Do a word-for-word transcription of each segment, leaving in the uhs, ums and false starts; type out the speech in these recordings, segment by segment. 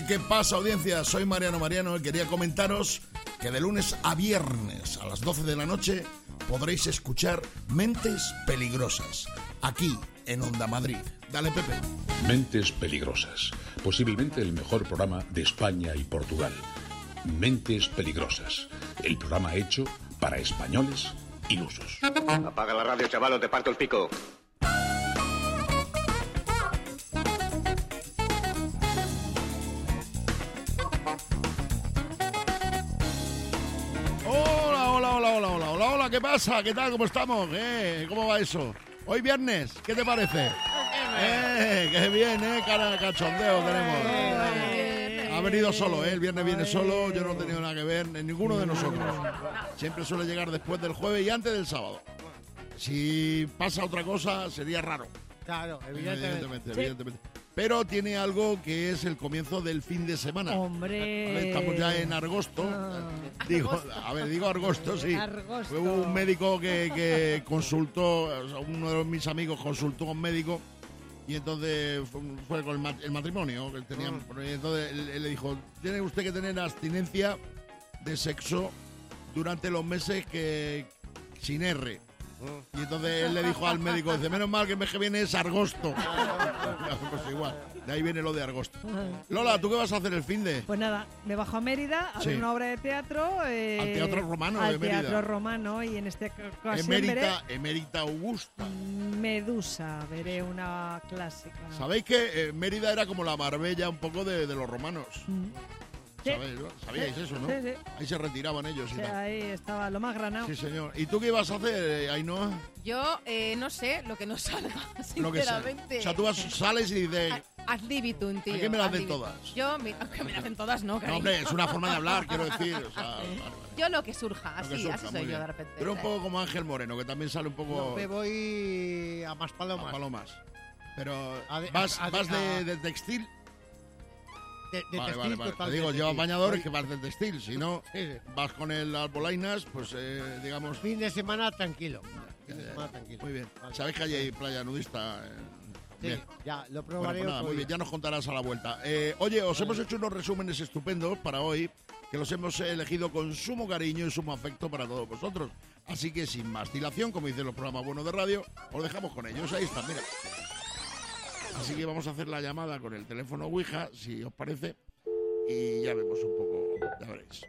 ¿Qué pasa, audiencia? Soy Mariano Mariano y quería comentaros que de lunes a viernes a las doce de la noche podréis escuchar Mentes Peligrosas, aquí en Onda Madrid. Dale, Pepe. Mentes Peligrosas, posiblemente el mejor programa de España y Portugal. Mentes Peligrosas, el programa hecho para españoles ilusos. Apaga la radio, chaval, o te parto el pico. Hola, hola, hola, hola, hola, hola, hola, ¿qué pasa? ¿Qué tal? ¿Cómo estamos? ¿Eh? ¿Cómo va eso? Hoy viernes, ¿qué te parece? ¡Eh! ¡Qué bien, eh! Cara de cachondeo tenemos. Ha venido solo, ¿eh? El viernes viene solo, yo no he tenido nada que ver, en ninguno de nosotros. Siempre suele llegar después del jueves y antes del sábado. Si pasa otra cosa, sería raro. Claro, evidentemente. Evidentemente, sí. evidentemente. Pero tiene algo que es el comienzo del fin de semana. ¡Hombre! Estamos ya en agosto. Ah. Digo, a ver, digo agosto, sí. Argosto. Fue un médico que, que consultó, o sea, uno de mis amigos consultó a un médico y entonces fue, fue con el, mat- el matrimonio que tenían. Y entonces él, él le dijo, tiene usted que tener abstinencia de sexo durante los meses que sin R. Y entonces él le dijo al médico, dice, menos mal que el mes que viene es agosto. Pues igual, de ahí viene lo de agosto. Lola, ¿tú qué vas a hacer el fin de? Pues nada, me bajo a Mérida a Sí. ver una obra de teatro. Eh, Al Teatro Romano al de Mérida. Teatro Romano, y en este ocasión Emérita, Emérita Augusta. veré Medusa, veré una clásica. ¿Sabéis que eh, Mérida era como la Marbella un poco de, de los romanos? Mm. Sí. ¿Sabéis, no? ¿Sabíais Sí, eso, no? sí, sí. Ahí se retiraban ellos y Sí, tal. ahí estaba lo más granado. Sí, señor. ¿Y tú qué ibas a hacer, eh, Ainhoa? Yo eh, no sé, lo que nos salga, Lo que sea. sinceramente. O sea, tú vas, sales y dices... Ad libitum, tío. ¿A qué me las ad den libitum. todas? Yo, mi- aunque me las den todas, no, No, cariño. hombre, es una forma de hablar, quiero decir. O sea, vale, vale. Yo lo que surja, Lo que así, surja, así muy soy yo bien. de repente. Pero un poco como Ángel Moreno, que también sale un poco... Yo me voy a más a palomas. palomas. Pero A de- vas, a- a- vas de, a- de textil. De, de Vale, textil vale, vale. Te totalmente, digo, llevas sí. bañadores Voy- que vas del textil. Si no, Sí, sí. vas con el las bolainas, pues eh, digamos... Fin de semana tranquilo. Fin de eh, semana tranquilo. Muy bien. Vale. ¿Sabes que hay playa nudista? Eh, Sí, bien. ya, lo Bueno, probaré. pues nada, otro muy bien, día. ya nos contarás a la vuelta. Eh, oye, os hemos hecho unos resúmenes estupendos para hoy, que los hemos elegido con sumo cariño y sumo afecto para todos vosotros. Así que sin más dilación, como dicen los programas buenos de radio, os dejamos con ellos. Ahí están, mira. Así que vamos a hacer la llamada con el teléfono Ouija, si os parece, y ya vemos un poco, ya veréis.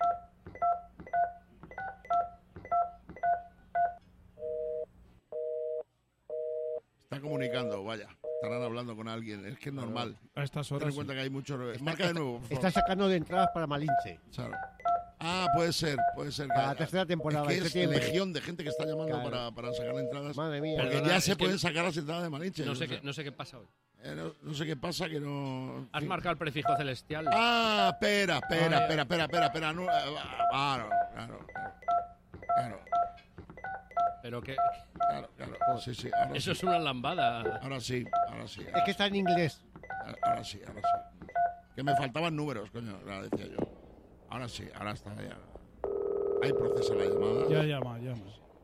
Está comunicando, vaya. Estarán hablando con alguien. Es que es normal. A estas Ten horas. en cuenta que hay muchos... Marca de nuevo, por favor. Está sacando de entradas para Malinche. Claro. Ah, puede ser, puede ser. Para la tercera temporada, Es que este es tiempo. legión de gente que está llamando Claro. para, para sacar entradas. Madre mía. Porque Perdona, ya es se que pueden sacar las entradas de Malinche. No sé, o sea, qué, no sé qué pasa hoy. eh, no, no sé qué pasa, que no... Has sí. marcado el prefijo celestial. Ah, espera, espera, Ay, espera, espera, espera, espera. No, eh, claro, claro, claro, Pero que claro, claro. Sí, sí, ahora eso sí. es una lambada. Ahora sí, ahora sí. Es que está en inglés. Ahora sí, ahora sí. Que me faltaban números, coño, la decía yo. Ahora sí, ahora está ya. Ahí procesa la llamada. Ya llama, llama.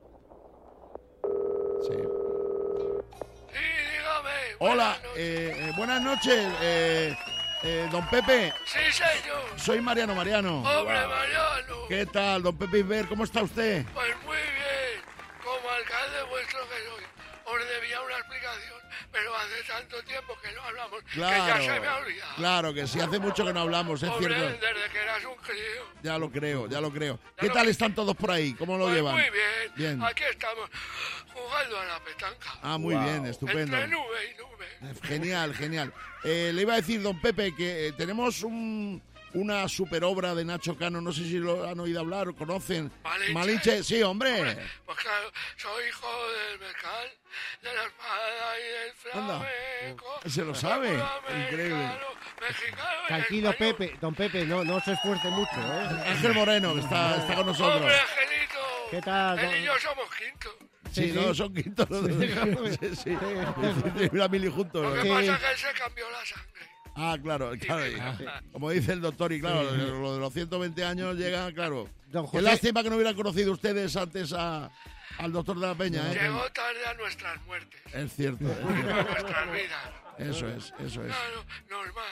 Sí. Sí, dígame. Hola, buenas noches. eh, eh, buenas noches, eh, eh, don Pepe. Sí, señor. Soy Mariano Mariano. Hombre, Mariano. ¿Qué tal, don Pepe Isber? ¿Cómo está usted? Pues muy bien. Como alcalde vuestro que soy, os debía una explicación, pero hace tanto tiempo que no hablamos que ya se me ha olvidado. claro que sí, hace mucho que no hablamos, es Hombre, cierto. desde que eras un crío. Ya lo creo, ya lo creo. Ya ¿Qué lo- tal están todos por ahí? ¿Cómo lo Pues llevan? muy bien. Bien. Aquí estamos jugando a la petanca. Ah, muy bien, estupendo. Entre nube y nube. Genial, genial. Eh, le iba a decir, don Pepe, que eh, tenemos un, una super obra de Nacho Cano, no sé si lo han oído hablar o conocen. Malinche. Malinche, sí, hombre. Hombre, pues claro, soy hijo del mercal, de la espada y del Anda, flamenco. se lo sabe. Americano, Increíble. mexicano y Tranquilo, español. Pepe. Don Pepe, no, no se esfuerce mucho, ¿eh? Ángel Moreno, que está, está con nosotros. Hombre, Angelito. ¿Qué tal, Él don- y yo somos quinto. Sí, Sí, no, sí. son quintos los dos. Sí, sí. Y la mili juntos. Lo que Sí. pasa es que él se cambió la sangre. Ah, claro, claro. y- Como dice el doctor, y claro, lo de los ciento veinte años llega, claro. Don Qué José- lástima que no hubieran conocido ustedes antes a, al doctor de la Peña, ¿eh? Llegó tarde a nuestras muertes. Es cierto, es A cierto. nuestras vidas. Eso es, eso es. Claro, normal.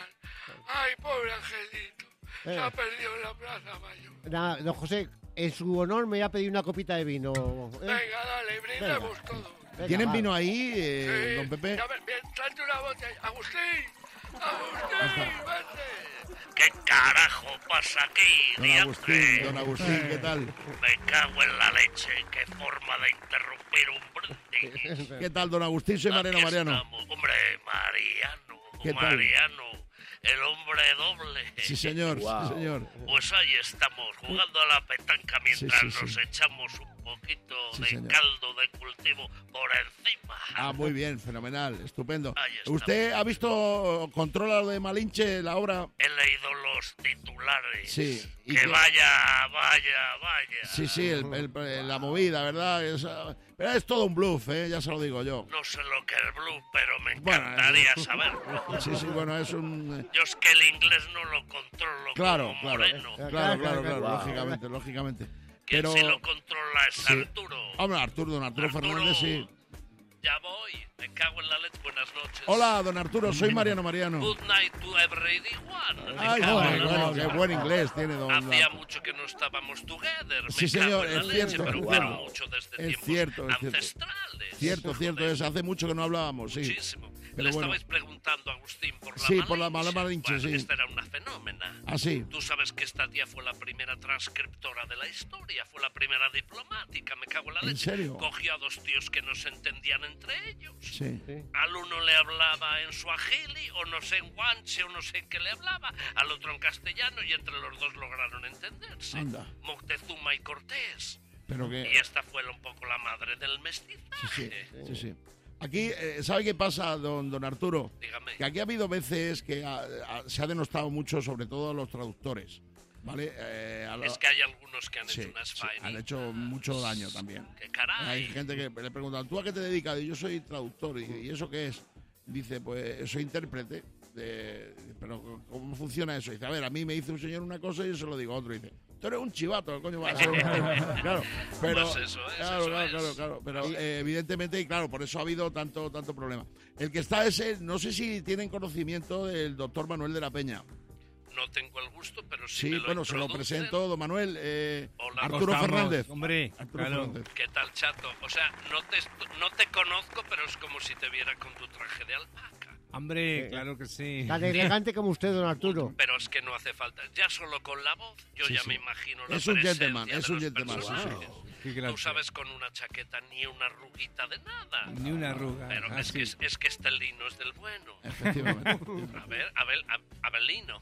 Ay, pobre angelito. Se Eh. ha perdido en la Plaza Mayor. Nada, don José, en su honor me voy a pedir una copita de vino. ¿eh? Venga, dale, brindemos Venga. todos. Venga, ¿Tienen va. vino ahí, eh, Sí. don Pepe? Ya ves, bien, tráete una botella. Agustín, Agustín, vente. ¿Qué carajo pasa aquí, Don Agustín, don Agustín, ¿qué tal? Me cago en la leche, qué forma de interrumpir un brindis. ¿Qué tal, don Agustín? Soy Mariano Aquí Mariano. estamos. Hombre, Mariano, ¿Qué tal? Mariano, el hombre doble. Sí, señor, sí, señor. Pues ahí estamos, jugando a la petanca mientras Sí, sí, sí. nos echamos un poquito Sí, de señor. caldo de cultivo por encima. Ah, muy bien, fenomenal, estupendo. Ahí estamos. ¿Usted ha visto, controla lo de Malinche, la obra? He leído los titulares. Sí, y Que que- vaya, vaya, vaya. Sí, sí, el- el- la movida, ¿verdad? Es, ah, pero es todo un bluff, ¿eh? Ya se lo digo yo. No sé lo que es blue, pero me Bueno, encantaría es- saberlo. Sí, sí, bueno, es un... Yo es que el inglés no lo controlo Claro, como claro, Moreno. claro, claro, claro, claro. lógicamente, lógicamente. Quien Pero... sí lo controla es Sí. Arturo. Hombre, Arturo, don Arturo, Arturo, Fernández, sí. Ya voy, me cago en la leche. Buenas noches. Hola, don Arturo, soy Mariano Mariano. Good night to everyone. Me Ay, cago en bueno, la bueno, leche. qué buen inglés tiene don Hacía Arturo. mucho que no estábamos together. Me Sí, cago señor, en la es leche, cierto, pero, es pero cierto. mucho desde Es tiempos cierto, es cierto. ancestrales. Cierto, cierto, Joder, es, hace mucho que no hablábamos, sí. Muchísimo. Pero Le bueno. estabais preguntando a Agustín por la Sí, Malinche. por la mala Malinche, Bueno, sí. Esta era una fenómena. Ah, sí. Tú sabes que esta tía fue la primera transcriptora de la historia, fue la primera diplomática, me cago en la ¿En leche. serio? Cogió a dos tíos que no se entendían entre ellos. Sí. Al uno le hablaba en suajili, o no sé en guanche, o no sé en qué le hablaba, al otro en castellano, y entre los dos lograron entenderse. Anda. Moctezuma y Cortés. Pero Y que... esta fue un poco la madre del Sí, mestizaje. sí, sí, sí. Aquí, eh, ¿sabe qué pasa, don, don Arturo? Dígame. Que aquí ha habido veces que ha- ha- se ha denostado mucho, sobre todo a los traductores, ¿vale? Eh, a la- Es que hay algunos que han Sí, hecho unas sí, faenas. han hecho mucho daño también. ¡Qué caray! Hay gente que le pregunta, ¿tú a qué te dedicas? Y yo soy traductor. ¿Y, ¿y eso qué es? Dice, pues soy intérprete. De, pero ¿cómo funciona eso? Dice, a ver, a mí me dice un señor una cosa y yo se lo digo a otro. Y dice, tú eres un chivato, coño, va a ser un-". Claro, pero... Pues eso es, claro, eso claro, es. claro, claro, pero eh, evidentemente, y claro, por eso ha habido tanto, tanto problema. El que está ese, no sé si tienen conocimiento del doctor Manuel de la Peña. No tengo el gusto, pero si Sí, me lo bueno, se lo introducen. presento, don Manuel. eh, Hola. Arturo ¿Cómo estamos? Fernández. Hombre, Arturo claro. Fernández. ¿Qué tal, chato? O sea, no te, no te conozco, pero es como si te viera con tu traje de alpaca. Hombre, claro que sí. Tan elegante como usted, don Arturo. Pero es que no hace falta. Ya solo con la voz, yo Sí, ya sí. me imagino la Es un presencia gentleman, de es un los gentleman, sí, personajes. Qué Tú gracia. sabes, con una chaqueta ni una arruguita de nada. Ni una arruga. Pero Ah, es, sí. que, es, es que este lino es del bueno. Efectivamente. A ver, Abel, Ab- Abelino.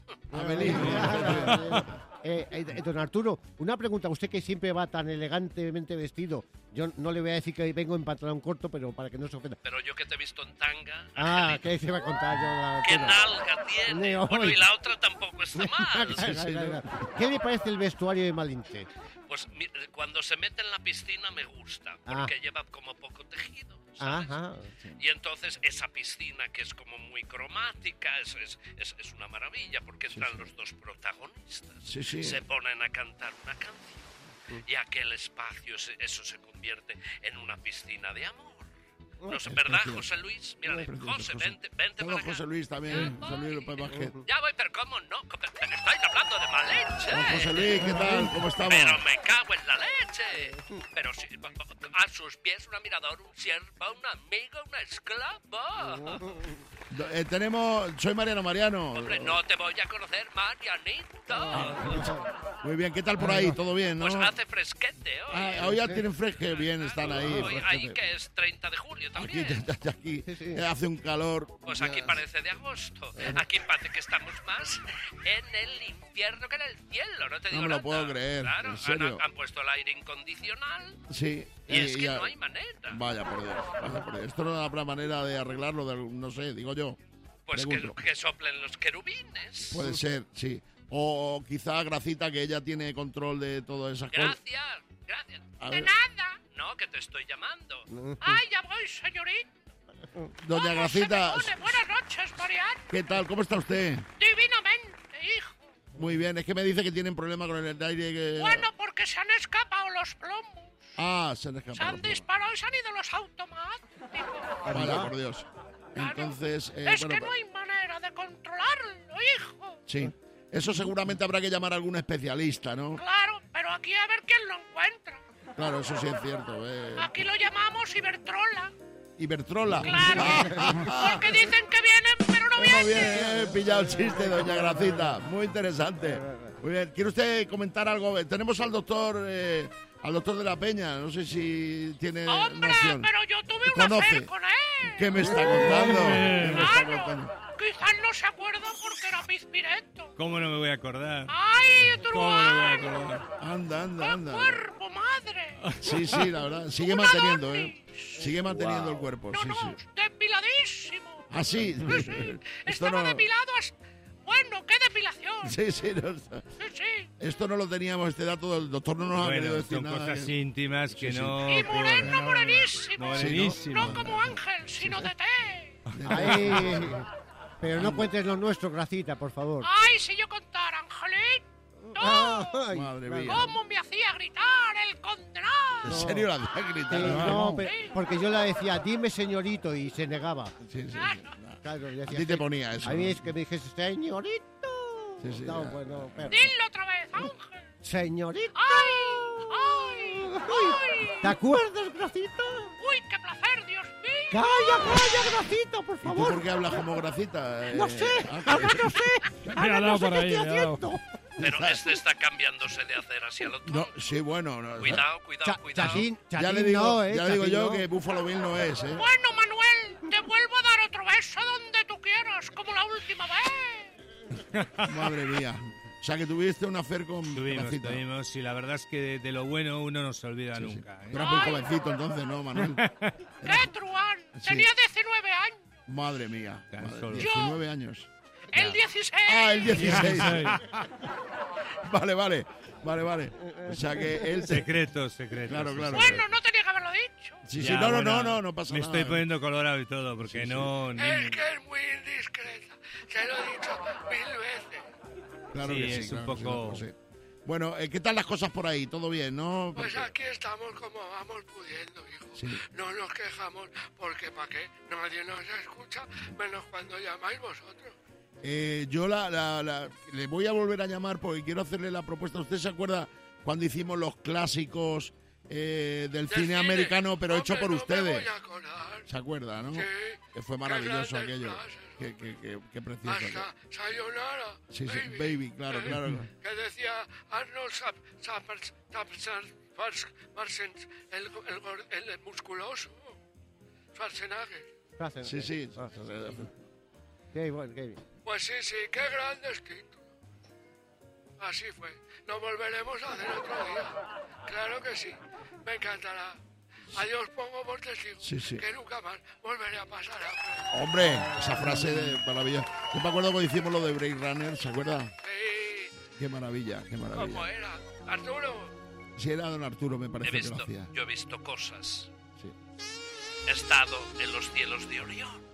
Abelino. Eh, eh, don Arturo, una pregunta. Usted que siempre va tan elegantemente vestido. Yo no le voy a decir que vengo en pantalón corto, pero para que no se ofenda. Pero yo que te he visto en tanga. Ah, Angelito, ¿qué se va a contar yo, don ¿qué Arturo? nalga tiene? Ni Bueno, hoy. y la otra tampoco está mal. ¿Qué le parece el vestuario de Malinche? Pues mi- cuando se mete en la piscina me gusta, porque lleva como poco tejido, ¿sabes? Ajá. Y entonces esa piscina que es como muy cromática, es, es, es, es una maravilla, porque entran los dos protagonistas, Sí, sí. se ponen a cantar una canción, y aquel espacio, se- eso se convierte en una piscina de amor. No sé, Es ¿verdad, precioso. José Luis? Mira, Es precioso, José, José. vente, vente Todo para acá. José Luis también. José Luis López Vázquez. Ya voy, pero ¿cómo no? Pero Estáis hablando de Malinche. Don José Luis, ¿qué tal? ¿Cómo estamos? Pero me cago en la leche. Pero si, a sus pies un admirador, un siervo, un amigo, un esclavo. Do- eh, tenemos... Soy Mariano Mariano. Hombre, no te voy a conocer, Marianito. Muy bien, ¿qué tal por ahí? ¿Todo bien, no? Pues hace fresquete hoy. Ah, hoy ya tienen fresque. Bien, están ahí. Hoy, ahí fresquete. que es treinta de julio Aquí, también. ya- ya- aquí eh, hace un calor. Pues aquí Ya. parece de agosto. Aquí parece que estamos más en el infierno que en el cielo. No te digo No me lo nada. puedo creer, Claro, en serio. Han, han puesto el aire incondicional. Sí. Y es que ya- no hay manera. Vaya por Dios, vaya por Dios. Esto no habrá manera de arreglarlo, de, no sé, digo yo. Pues que, Pregunto. que soplen los querubines. Puede ser, sí. O quizá Gracita, que ella tiene control de todas esas cosas. Gracias, gracias. A De ver. nada. No, que te estoy llamando. Ay, ya voy, señorita. Doña Gracita, Pone, buenas noches, Mariano. ¿qué tal? ¿Cómo está usted? Divinamente, hijo. Muy bien, es que me dice que tienen problema con el aire que... Bueno, porque se han escapado los plomos. Ah, se han Se escapado. han disparado y se han ido los automáticos. Vaya por Dios. Entonces, eh, es bueno, que no hay manera de controlarlo, hijo. Sí. Eso seguramente habrá que llamar a algún especialista, ¿no? Claro, pero aquí a ver quién lo encuentra. Claro, eso sí es cierto. Eh. Aquí lo llamamos Ibertrola. Ibertrola. Claro, porque dicen que vienen, pero no vienen. No viene, he pillado el chiste, doña Gracita. Muy interesante. Muy bien. ¿Quiere usted comentar algo? Tenemos al doctor, eh, al doctor de la Peña. No sé si tiene Hombre, noción. pero yo tuve una ¿Conoce? fe con él. ¿Qué me está contando? ¿Qué me está contando? Claro, quizás no se acuerda porque era pizpireto. ¿Cómo no me voy a acordar? ¡Ay, ¿Cómo no me voy a Truán! acordar? Anda, anda, ¡Qué anda. cuerpo, madre! Sí, sí, la verdad. Sigue Una manteniendo, dosis. ¿eh? Sigue manteniendo el cuerpo. No, Sí, no, sí. depiladísimo. Ah, sí. Sí, sí. Esto Estaba no. depilado hasta... Bueno, ¿qué depilación? Sí, sí. No, Sí, sí. esto no lo teníamos, este dato. El doctor no nos ha querido Bueno, decir son nada. cosas eh. íntimas que Sí, sí. no... Y que moreno, bueno. morenísimo. Morenísimo. No como Ángel, sino de té. Ay, pero no cuentes lo nuestro, Gracita, por favor. Ay, si yo contara, Angelito. Ay, Madre vale. mía. ¿Cómo me hacía gritar el condenado? ¿En serio la hacía Sí, gritar? no, pe- porque yo le decía, dime señorito, y se negaba. Sí, sí. Claro, yo A decía, ti te ponía eso. a mí ¿no? es que me dijese, señorito. Sí, sí, no, ya. bueno, pero- Dilo otra vez, Ángel. Señorito. ¡Ay! ¡Ay! ¡Ay! ¿Te acuerdas, Gracita? ¡Uy, qué placer, Dios mío! Calla, calla, Gracita, por ¿Y tú favor. por qué hablas como Gracita? Eh, No sé, ah, ahora no sé. Me Ahora ha no dado sé por qué ahí, estoy me ha dado. haciendo. Pero este está cambiándose de hacer hacia el otro. No, sí, bueno. no, Cuidado, cuidado, Cha- cuidado. Chatín, Ya Chatín le digo, no, ¿eh? ya le digo Chatín yo no. que Buffalo Bill no es, ¿eh? Bueno, Manuel, te vuelvo a dar otro beso donde tú quieras, como la última vez. Madre mía. O sea, que tuviste una affair con Tuvimos, Gracita. tuvimos, y la verdad es que de, de lo bueno uno no se olvida Sí, sí. nunca. ¿eh? Tú eras muy jovencito entonces, ¿no, Manuel? ¡Qué truán! Sí. Tenía diecinueve años. Madre mía. Tan Madre, solo. diecinueve años. El dieciséis. Ah, el dieciséis. Vale, vale. Vale, vale. O sea que él... se- Secretos, secretos. Claro, sí, claro. sí. Bueno, no tenía que haberlo dicho. Sí, sí, Ya, no, no, bueno, no, no, no pasa Me nada. estoy poniendo colorado y todo, porque Sí, sí. no... ni- Es que es muy indiscreta. Se lo he dicho mil veces. Claro Sí, que sí, es un claro que sí, poco- lo sé. Bueno, eh, ¿qué tal las cosas por ahí? ¿Todo bien, no? Pues Porque- aquí estamos como vamos pudiendo, hijo. Sí. No nos quejamos porque ¿para qué? Nadie nos escucha, menos cuando llamáis vosotros. Eh, yo la, la- la- le voy a volver a llamar porque quiero hacerle la propuesta. ¿Usted se acuerda cuando hicimos los clásicos eh, del Del cine americano, pero hecho Hombre, por no ustedes? Me voy a colar. ¿Se acuerda, no? Sí. Que fue Qué maravilloso grandes aquello. frases, Qué, qué, qué, qué precioso. Hasta Sayonara. Sí, sí, baby, claro, Eh, claro. Que decía Arnold Sap, Sapers- Sapers- Pars- Parsons, el, el, gor- el musculoso. Schwarzenegger. Gracias. Sí, sí. Qué bueno, qué bien. Pues sí, sí, qué grandes títulos. Así fue. Nos volveremos a hacer otro día. Claro que sí. Me encantará. Adiós, pongo por testigo. Sí, sí. Que nunca más volveré a pasar hambre. Hombre, esa frase de maravilla. Yo me acuerdo cuando hicimos lo de Blade Runner, ¿se acuerda? Sí. Qué maravilla, qué ¿Cómo maravilla. era? Arturo. Si era don Arturo, me He parece que lo visto, hacía. yo he visto cosas. Sí. He estado en los cielos de Orión.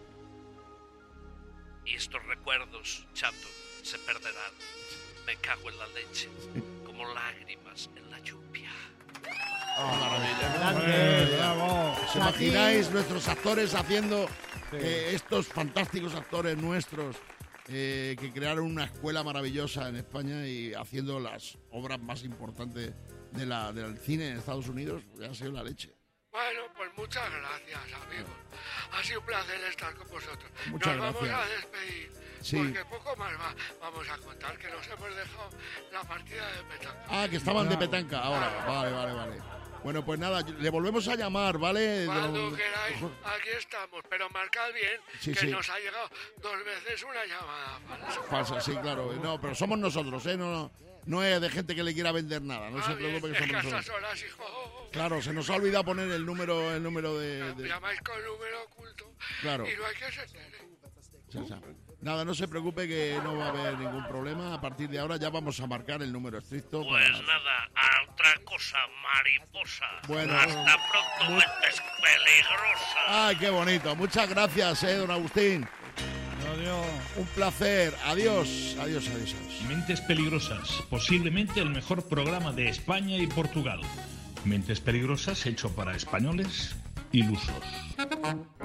Y estos recuerdos, chato, se perderán. Me cago en la leche, como lágrimas en la lluvia. Oh, maravilla. Grande. ¡Bravo! ¿Os imagináis nuestros actores haciendo eh, estos fantásticos actores nuestros eh, que crearon una escuela maravillosa en España y haciendo las obras más importantes de la, del cine en Estados Unidos? Ha sido la leche. Bueno, pues muchas gracias, amigos. Ha sido un placer estar con vosotros. Muchas nos vamos gracias. a despedir. Sí. Porque poco más va. Vamos a contar que nos hemos dejado la partida de petanca. Ah, que estaban de petanca ahora. Vale, vale, vale. Bueno, pues nada, le volvemos a llamar, ¿vale? Cuando Don- queráis, aquí estamos. Pero marcad bien Sí, que sí. nos ha llegado dos veces una llamada falsa. Falsa, sí, claro. No, pero somos nosotros, ¿eh? No, no, no es de gente que le quiera vender nada. No Ah, se bien, preocupe que es que somos a nosotros. estas horas, hijo, Claro, se nos ha olvidado poner el número, el número de... de- llamáis con número oculto. Claro. Y no hay que se entere. Ya está. Nada, no se preocupe que no va a haber ningún problema. A partir de ahora ya vamos a marcar el número estricto. Pues para- nada, a otra cosa, mariposa. Bueno. Hasta pronto, mentes peligrosas. ¡Ay, qué bonito! Muchas gracias, eh, don Agustín. Adiós. Un placer. Adiós, adiós, adiós, adiós. Mentes Peligrosas, posiblemente el mejor programa de España y Portugal. Mentes Peligrosas hecho para españoles ilusos.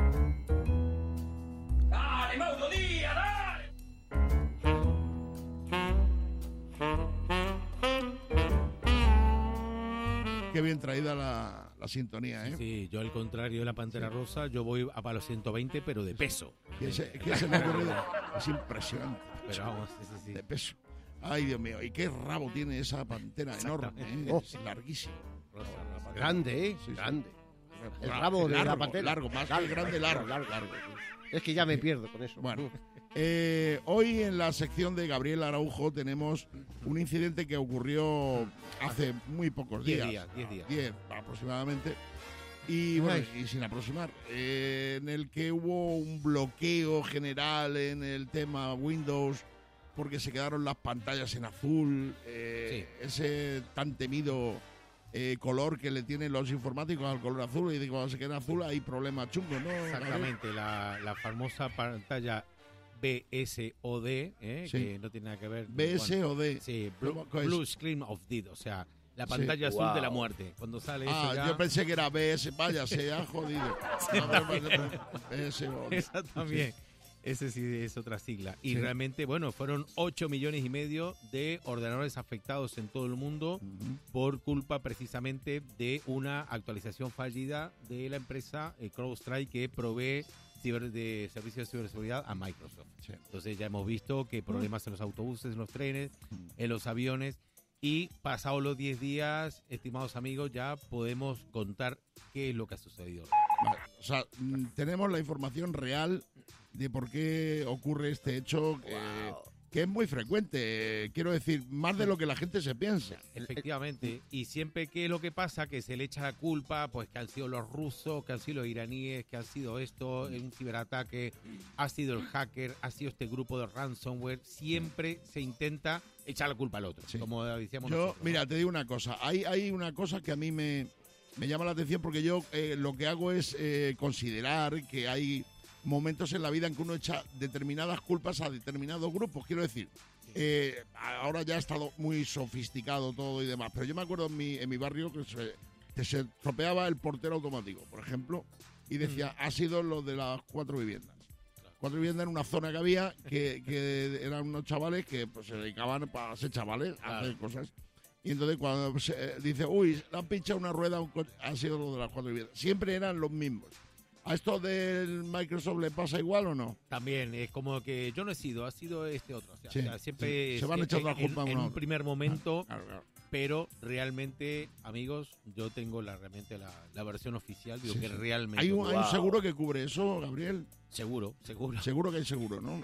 ¡Dale, Mauro, día, dale! Qué bien traída la, la sintonía, ¿eh? Sí, yo al contrario de la Pantera Rosa, yo voy a para los ciento veinte, pero de peso. ¿Qué se, qué se me ha ocurrido? Es impresionante. Pero vamos, sí, sí, sí. De peso. Ay, Dios mío, y qué rabo tiene esa pantera enorme, ¿eh? Oh. Es larguísimo. Rosa, rosa. Grande, ¿eh? Sí, sí. Grande. El Largo, rabo de la largo, pantera. largo, más que grande, largo, largo. Es que ya me pierdo con eso. Bueno, eh, hoy en la sección de Gabriel Araujo tenemos un incidente que ocurrió hace muy pocos Diez días. días, diez días. Diez aproximadamente. Y bueno, y sin aproximar, eh, en el que hubo un bloqueo general en el tema Windows porque se quedaron las pantallas en azul, eh, ese tan temido eh, color que le tienen los informáticos al color azul, y cuando se queda azul hay problemas chungos, ¿no? Exactamente, la, la famosa pantalla B S O D, ¿eh? Sí. Que no tiene nada que ver. B S O D. Sí, Blue, ¿Cómo es? Blue Screen of Death, o sea, la pantalla Sí. azul Wow. de la muerte. Cuando sale Ah, eso ya... yo pensé que era B S, vaya, se ha jodido. Sí, No, también. B S O D. Esa también. Sí. Ese sí es otra sigla. Y Sí. realmente, bueno, fueron ocho millones y medio de ordenadores afectados en todo el mundo por culpa precisamente de una actualización fallida de la empresa eh, CrowdStrike, que provee ciber, de servicios de ciberseguridad a Microsoft. Sí. Entonces ya hemos visto que problemas en los autobuses, en los trenes, en los aviones. Y pasados los diez días, estimados amigos, ya podemos contar qué es lo que ha sucedido. Vale, o sea, mm, tenemos la información real de por qué ocurre este hecho, eh, que es muy frecuente, eh, quiero decir, más de lo que la gente se piensa. Efectivamente, y siempre que es lo que pasa, que se le echa la culpa, pues que han sido los rusos, que han sido los iraníes, que han sido esto, un ciberataque, ha sido el hacker, ha sido este grupo de ransomware, siempre se intenta echar la culpa al otro, Sí. como decíamos Yo, nosotros, ¿no? mira, te digo una cosa, hay, hay una cosa que a mí me, me llama la atención, porque yo eh, lo que hago es eh, considerar que hay momentos en la vida en que uno echa determinadas culpas a determinados grupos. Quiero decir, eh, ahora ya ha estado muy sofisticado todo y demás, pero yo me acuerdo en mi, en mi barrio que se, que se tropeaba el portero automático, por ejemplo, y decía, ha sido lo de las cuatro viviendas. Cuatro viviendas en una zona que había, que, que eran unos chavales que pues, se dedicaban para ser chavales, a hacer cosas. Y entonces cuando se eh, dice, uy, le han pinchado una rueda a un coche, ha sido lo de las cuatro viviendas. Siempre eran los mismos. ¿A esto del Microsoft le pasa igual o no? También es como que yo no he sido, ha sido este otro. O sea, Sí, o sea, siempre sí. es- Se van en- echando la en- culpa en, uno a un otro. primer momento, Claro, claro. pero realmente, amigos, yo tengo la realmente la, la versión oficial, digo Sí, que sí. realmente ¿Hay un, hay un Wow. seguro que cubre eso, Gabriel? Seguro, seguro. Seguro que hay seguro, ¿no?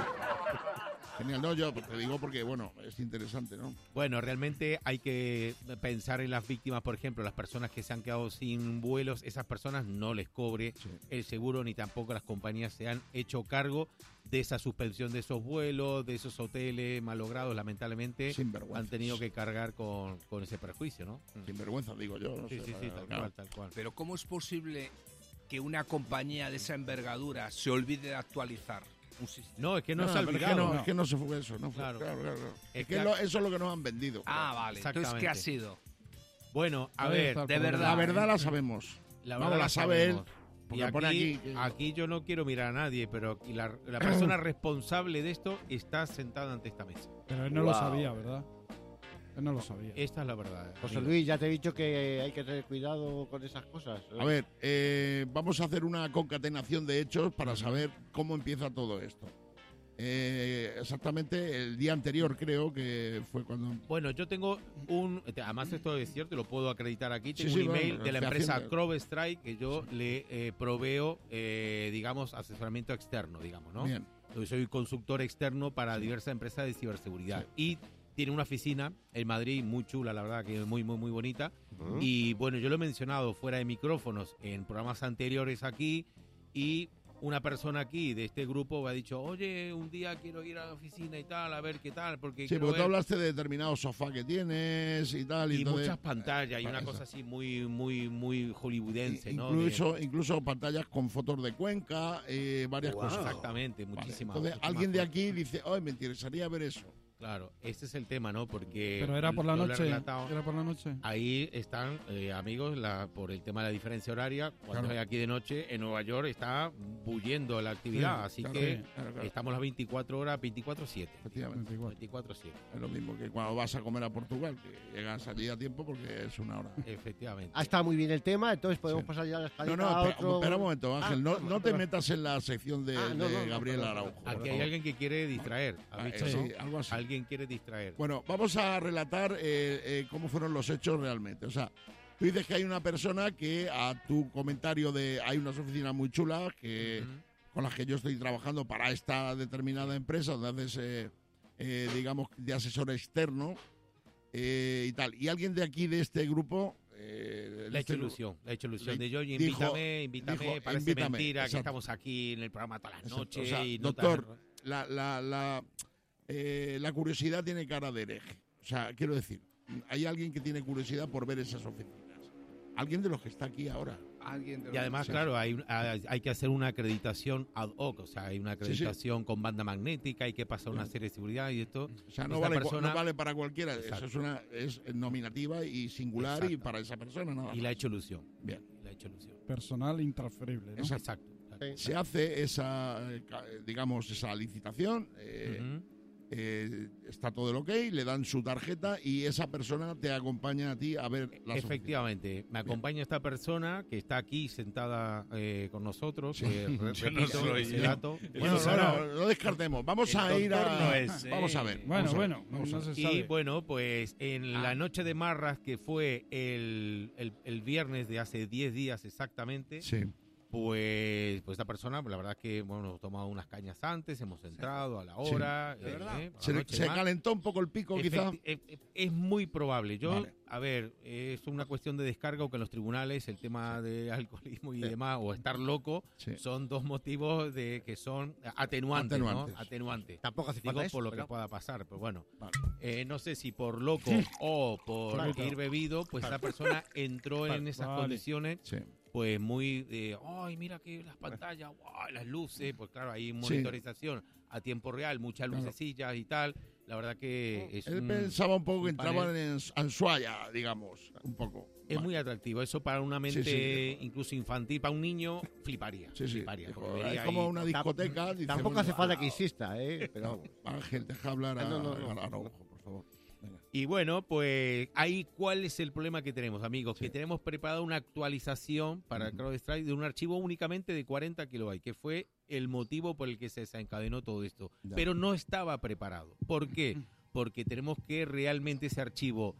Genial, no, yo te digo porque, bueno, es interesante, ¿no? Bueno, realmente hay que pensar en las víctimas, por ejemplo, las personas que se han quedado sin vuelos, esas personas no les cobre el seguro, ni tampoco las compañías se han hecho cargo de esa suspensión de esos vuelos, de esos hoteles malogrados, lamentablemente Sinvergüenzas. han tenido que cargar con, con ese perjuicio, ¿no? Sin vergüenza, digo yo. No Sí, sé, sí, sí, tal claro. cual, tal cual. Pero ¿cómo es posible que una compañía de esa envergadura se olvide de actualizar un sistema? No, es que no, No, se ha pero es que olvidado. no, es que no se fue eso, no fue. Claro. Claro, claro, claro. Es Es que que ha- lo- eso es lo que nos han vendido. Ah, vale. Entonces, ¿qué ha sido? Bueno, a Ahí ver, está el de problema. verdad. La verdad la sabemos. la Vamos, verdad la la sabe él. sabemos. Porque Y pone aquí, aquí que- aquí yo no quiero mirar a nadie, pero aquí la, la persona responsable de esto está sentada ante esta mesa. Pero él no lo sabía, ¿verdad? Él no lo sabía. Esta es la verdad. José amigo. Luis, ya te he dicho que hay que tener cuidado con esas cosas. A ver, eh, vamos a hacer una concatenación de hechos para saber cómo empieza todo esto. Eh, exactamente el día anterior, creo que fue cuando. Bueno, yo tengo un... Además esto es cierto, lo puedo acreditar aquí. Sí, Tengo sí, un bueno, email lo de la estoy empresa haciendo. CrowdStrike que yo le eh, proveo, eh, digamos, asesoramiento externo, digamos, ¿no? Bien. Yo soy consultor externo para diversas empresas de ciberseguridad. Y tiene una oficina en Madrid muy chula, la verdad, que es muy, muy, muy bonita. Y bueno, yo lo he mencionado fuera de micrófonos en programas anteriores aquí, y una persona aquí de este grupo me ha dicho, oye, un día quiero ir a la oficina y tal, a ver qué tal, porque Sí, quiero porque tú ver". hablaste de determinados sofá que tienes y tal. Y entonces- muchas pantallas, y eh, una eso. cosa así muy, muy, muy hollywoodense, ¿no? Incluso, incluso pantallas con fotos de Cuenca, eh, varias De- cosas. Exactamente, Vale, muchísimas. entonces, muchísimas alguien de cosas. aquí dice, ay, me interesaría ver eso. Claro, ese es el tema, ¿no? Porque... Pero era por la lo he noche. relatado. Era por la noche. Ahí están, eh, amigos, la, por el tema de la diferencia horaria, cuando Claro. es aquí de noche, en Nueva York está bullendo la actividad, Sí, así claro, que sí, claro, claro. estamos las veinticuatro horas, veinticuatro siete. Efectivamente. veinticuatro siete. Es lo mismo que cuando vas a comer a Portugal, que llegas allí a tiempo porque es una hora. Efectivamente. Ha estado muy bien el tema, entonces podemos Sí. pasar ya a la No, escalita no, a espera, otro... espera un momento, Ángel. Ah, no, vamos, no te perdón. metas en la sección de, Ah, no, de no, no, Gabriel perdón, Araujo. perdón. Aquí por hay favor. alguien que quiere distraer. ¿Has Ah, visto, sí, no? algo así. Alguien quiere distraer. Bueno, vamos a relatar eh, eh, cómo fueron los hechos realmente. O sea, tú dices que hay una persona que a tu comentario de hay unas oficinas muy chulas que Ujú. con las que yo estoy trabajando para esta determinada empresa, donde haces, eh, eh, digamos, de asesor externo eh, y tal. Y alguien de aquí, de este grupo... Eh, Le ha este hecho grupo- ilusión, le ha hecho ilusión le de yo, y dijo- invítame, invítame, dijo, parece invítame, mentira que exacto. estamos aquí en el programa todas las Exacto. noches O sea, y no te- doctor, la, la, la, eh, la curiosidad tiene cara de hereje. O sea, quiero decir, hay alguien que tiene curiosidad por ver esas oficinas. Alguien de los que está aquí ahora. Alguien de Y además, Sí. claro, hay, hay hay que hacer una acreditación ad hoc, o sea, hay una Sí, sí. acreditación con banda magnética, hay que pasar una serie de seguridad y esto. O sea, no esta vale, persona- no vale para cualquiera. Exacto. Eso es una es nominativa y singular y Exacto. para esa persona nada Y le ha más. hecho ilusión. Bien. Le ha hecho ilusión. Personal intransferible, ¿no? Exacto. Exacto. exacto. Se hace esa, eh, ca- digamos, esa licitación. eh, Ujú. eh, está todo el ok, le dan su tarjeta y esa persona te acompaña a ti a ver las Efectivamente, me acompaña esta persona que está aquí sentada eh, con nosotros. Sí. eh, re- Yo no repito soy ese yo. dato. oficinas. Bueno, será. no, no descartemos. Vamos El a ir doctor a. no es, vamos a eh. ver. Bueno, vamos a ver, bueno, vamos a no ver. se Y sabe. bueno, pues en la noche de Marras, que fue el, el, el viernes de hace diez días exactamente, Sí. pues, pues esta persona, la verdad es que, bueno, hemos tomado unas cañas antes, hemos entrado a la Sí. hora. ¿De eh, verdad? eh, por la Se, noche se de Mar- calentó un poco el pico, quizá. Efecti- eh, eh, Es muy probable. Yo, Vale. a ver, es una cuestión de descarga o que en los tribunales el tema de alcoholismo y demás, o estar loco, Sí. son dos motivos de que son atenuantes, Atenuantes. ¿no? Atenuantes. Tampoco hace Digo falta eso, por lo pero- que pueda pasar, pero bueno. Vale. Eh, no sé si por loco o por Claro. ir bebido, pues esa persona entró en esas Vale. condiciones, Sí. pues muy de, ay, mira que las pantallas, guau, las luces, pues claro, hay Sí. monitorización a tiempo real, muchas Claro. lucecillas y tal. La verdad que es Él un- pensaba un poco que un entraban panel. en Anshuaya, digamos, un poco. Es Vale. muy atractivo. Eso para una mente Sí, sí. incluso infantil, para un niño, fliparía. Sí, sí. fliparía, Dijo, porque es vería como ahí- una discoteca. dice, Tampoco bueno, hace falta que ah, insista, ¿eh? Pero vamos. Ángel, deja hablar a, Ah, no, no, no. a Araujo, por favor. Venga. Y bueno, pues ahí cuál es el problema que tenemos, amigos, que tenemos preparada una actualización para Ujú. CrowdStrike de un archivo únicamente de cuarenta kilobytes, que fue el motivo por el que se desencadenó todo esto. Ya. Pero no estaba preparado. ¿Por qué? Porque tenemos que realmente ese archivo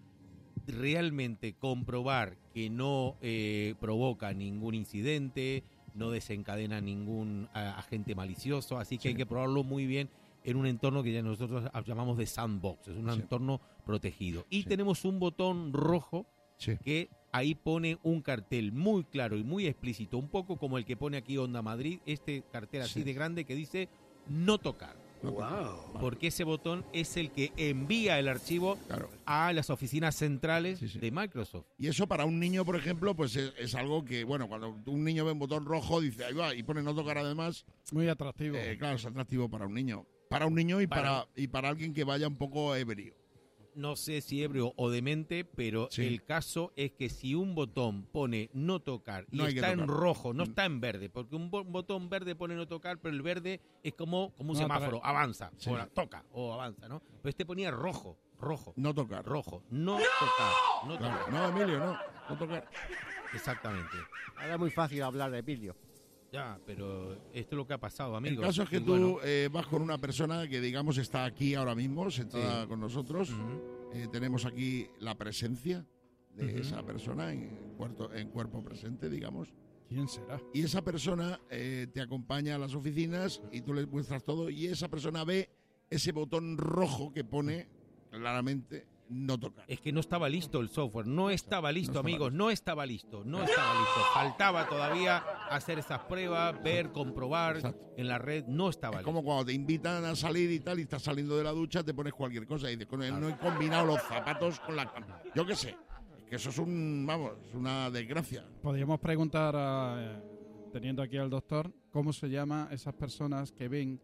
realmente comprobar que no eh, provoca ningún incidente, no desencadena ningún a- agente malicioso, así que Sí. hay que probarlo muy bien en un entorno que ya nosotros llamamos de sandbox, es un Sí. entorno protegido. Y Sí. tenemos un botón rojo Sí. que ahí pone un cartel muy claro y muy explícito, un poco como el que pone aquí Onda Madrid, este cartel así Sí. de grande que dice no tocar. Wow. Porque ese botón es el que envía el archivo Claro. a las oficinas centrales Sí, sí. de Microsoft. Y eso para un niño, por ejemplo, pues es, es algo que, bueno, cuando un niño ve un botón rojo, dice, ahí va, y pone no tocar además, Muy atractivo. eh, claro, es atractivo para un niño. Para un niño y para, Para- y para alguien que vaya un poco ebrio. No sé si ebrio o demente, pero Sí. el caso es que si un botón pone no tocar y No hay que está en tocar. rojo, no Mm. está en verde, porque un bo- botón verde pone no tocar, pero el verde es como, como un No, semáforo, atrae. avanza, Sí. o la- toca o avanza, ¿no? Pero este ponía rojo, rojo, No tocar. rojo, no tocar, no Claro. tocar. No, Emilio, no. No tocar. Exactamente. Ahora es muy fácil hablar de Emilio. Ya, pero esto es lo que ha pasado, El amigos. caso es que Y tú bueno, eh, vas con una persona que, digamos, está aquí ahora mismo, sentada Sí. con nosotros. ujú. Eh, tenemos aquí la presencia de Ujú. esa persona en, cuerpo, en cuerpo presente, digamos. ¿Quién será? Y esa persona eh, te acompaña a las oficinas y tú le muestras todo y esa persona ve ese botón rojo que pone claramente no tocar. Es que no estaba listo el software, no estaba listo, estaba amigos, listo. no estaba listo, no estaba listo. Faltaba todavía hacer esas pruebas, ver, comprobar Exacto. en la red, no estaba Es listo. como cuando te invitan a salir y tal y estás saliendo de la ducha, te pones cualquier cosa y dices, "Coño, no he combinado los zapatos con la cama". Yo qué sé, es que eso es un, vamos, es una desgracia. Podríamos preguntar, a, eh, teniendo aquí al doctor, cómo se llama esas personas que ven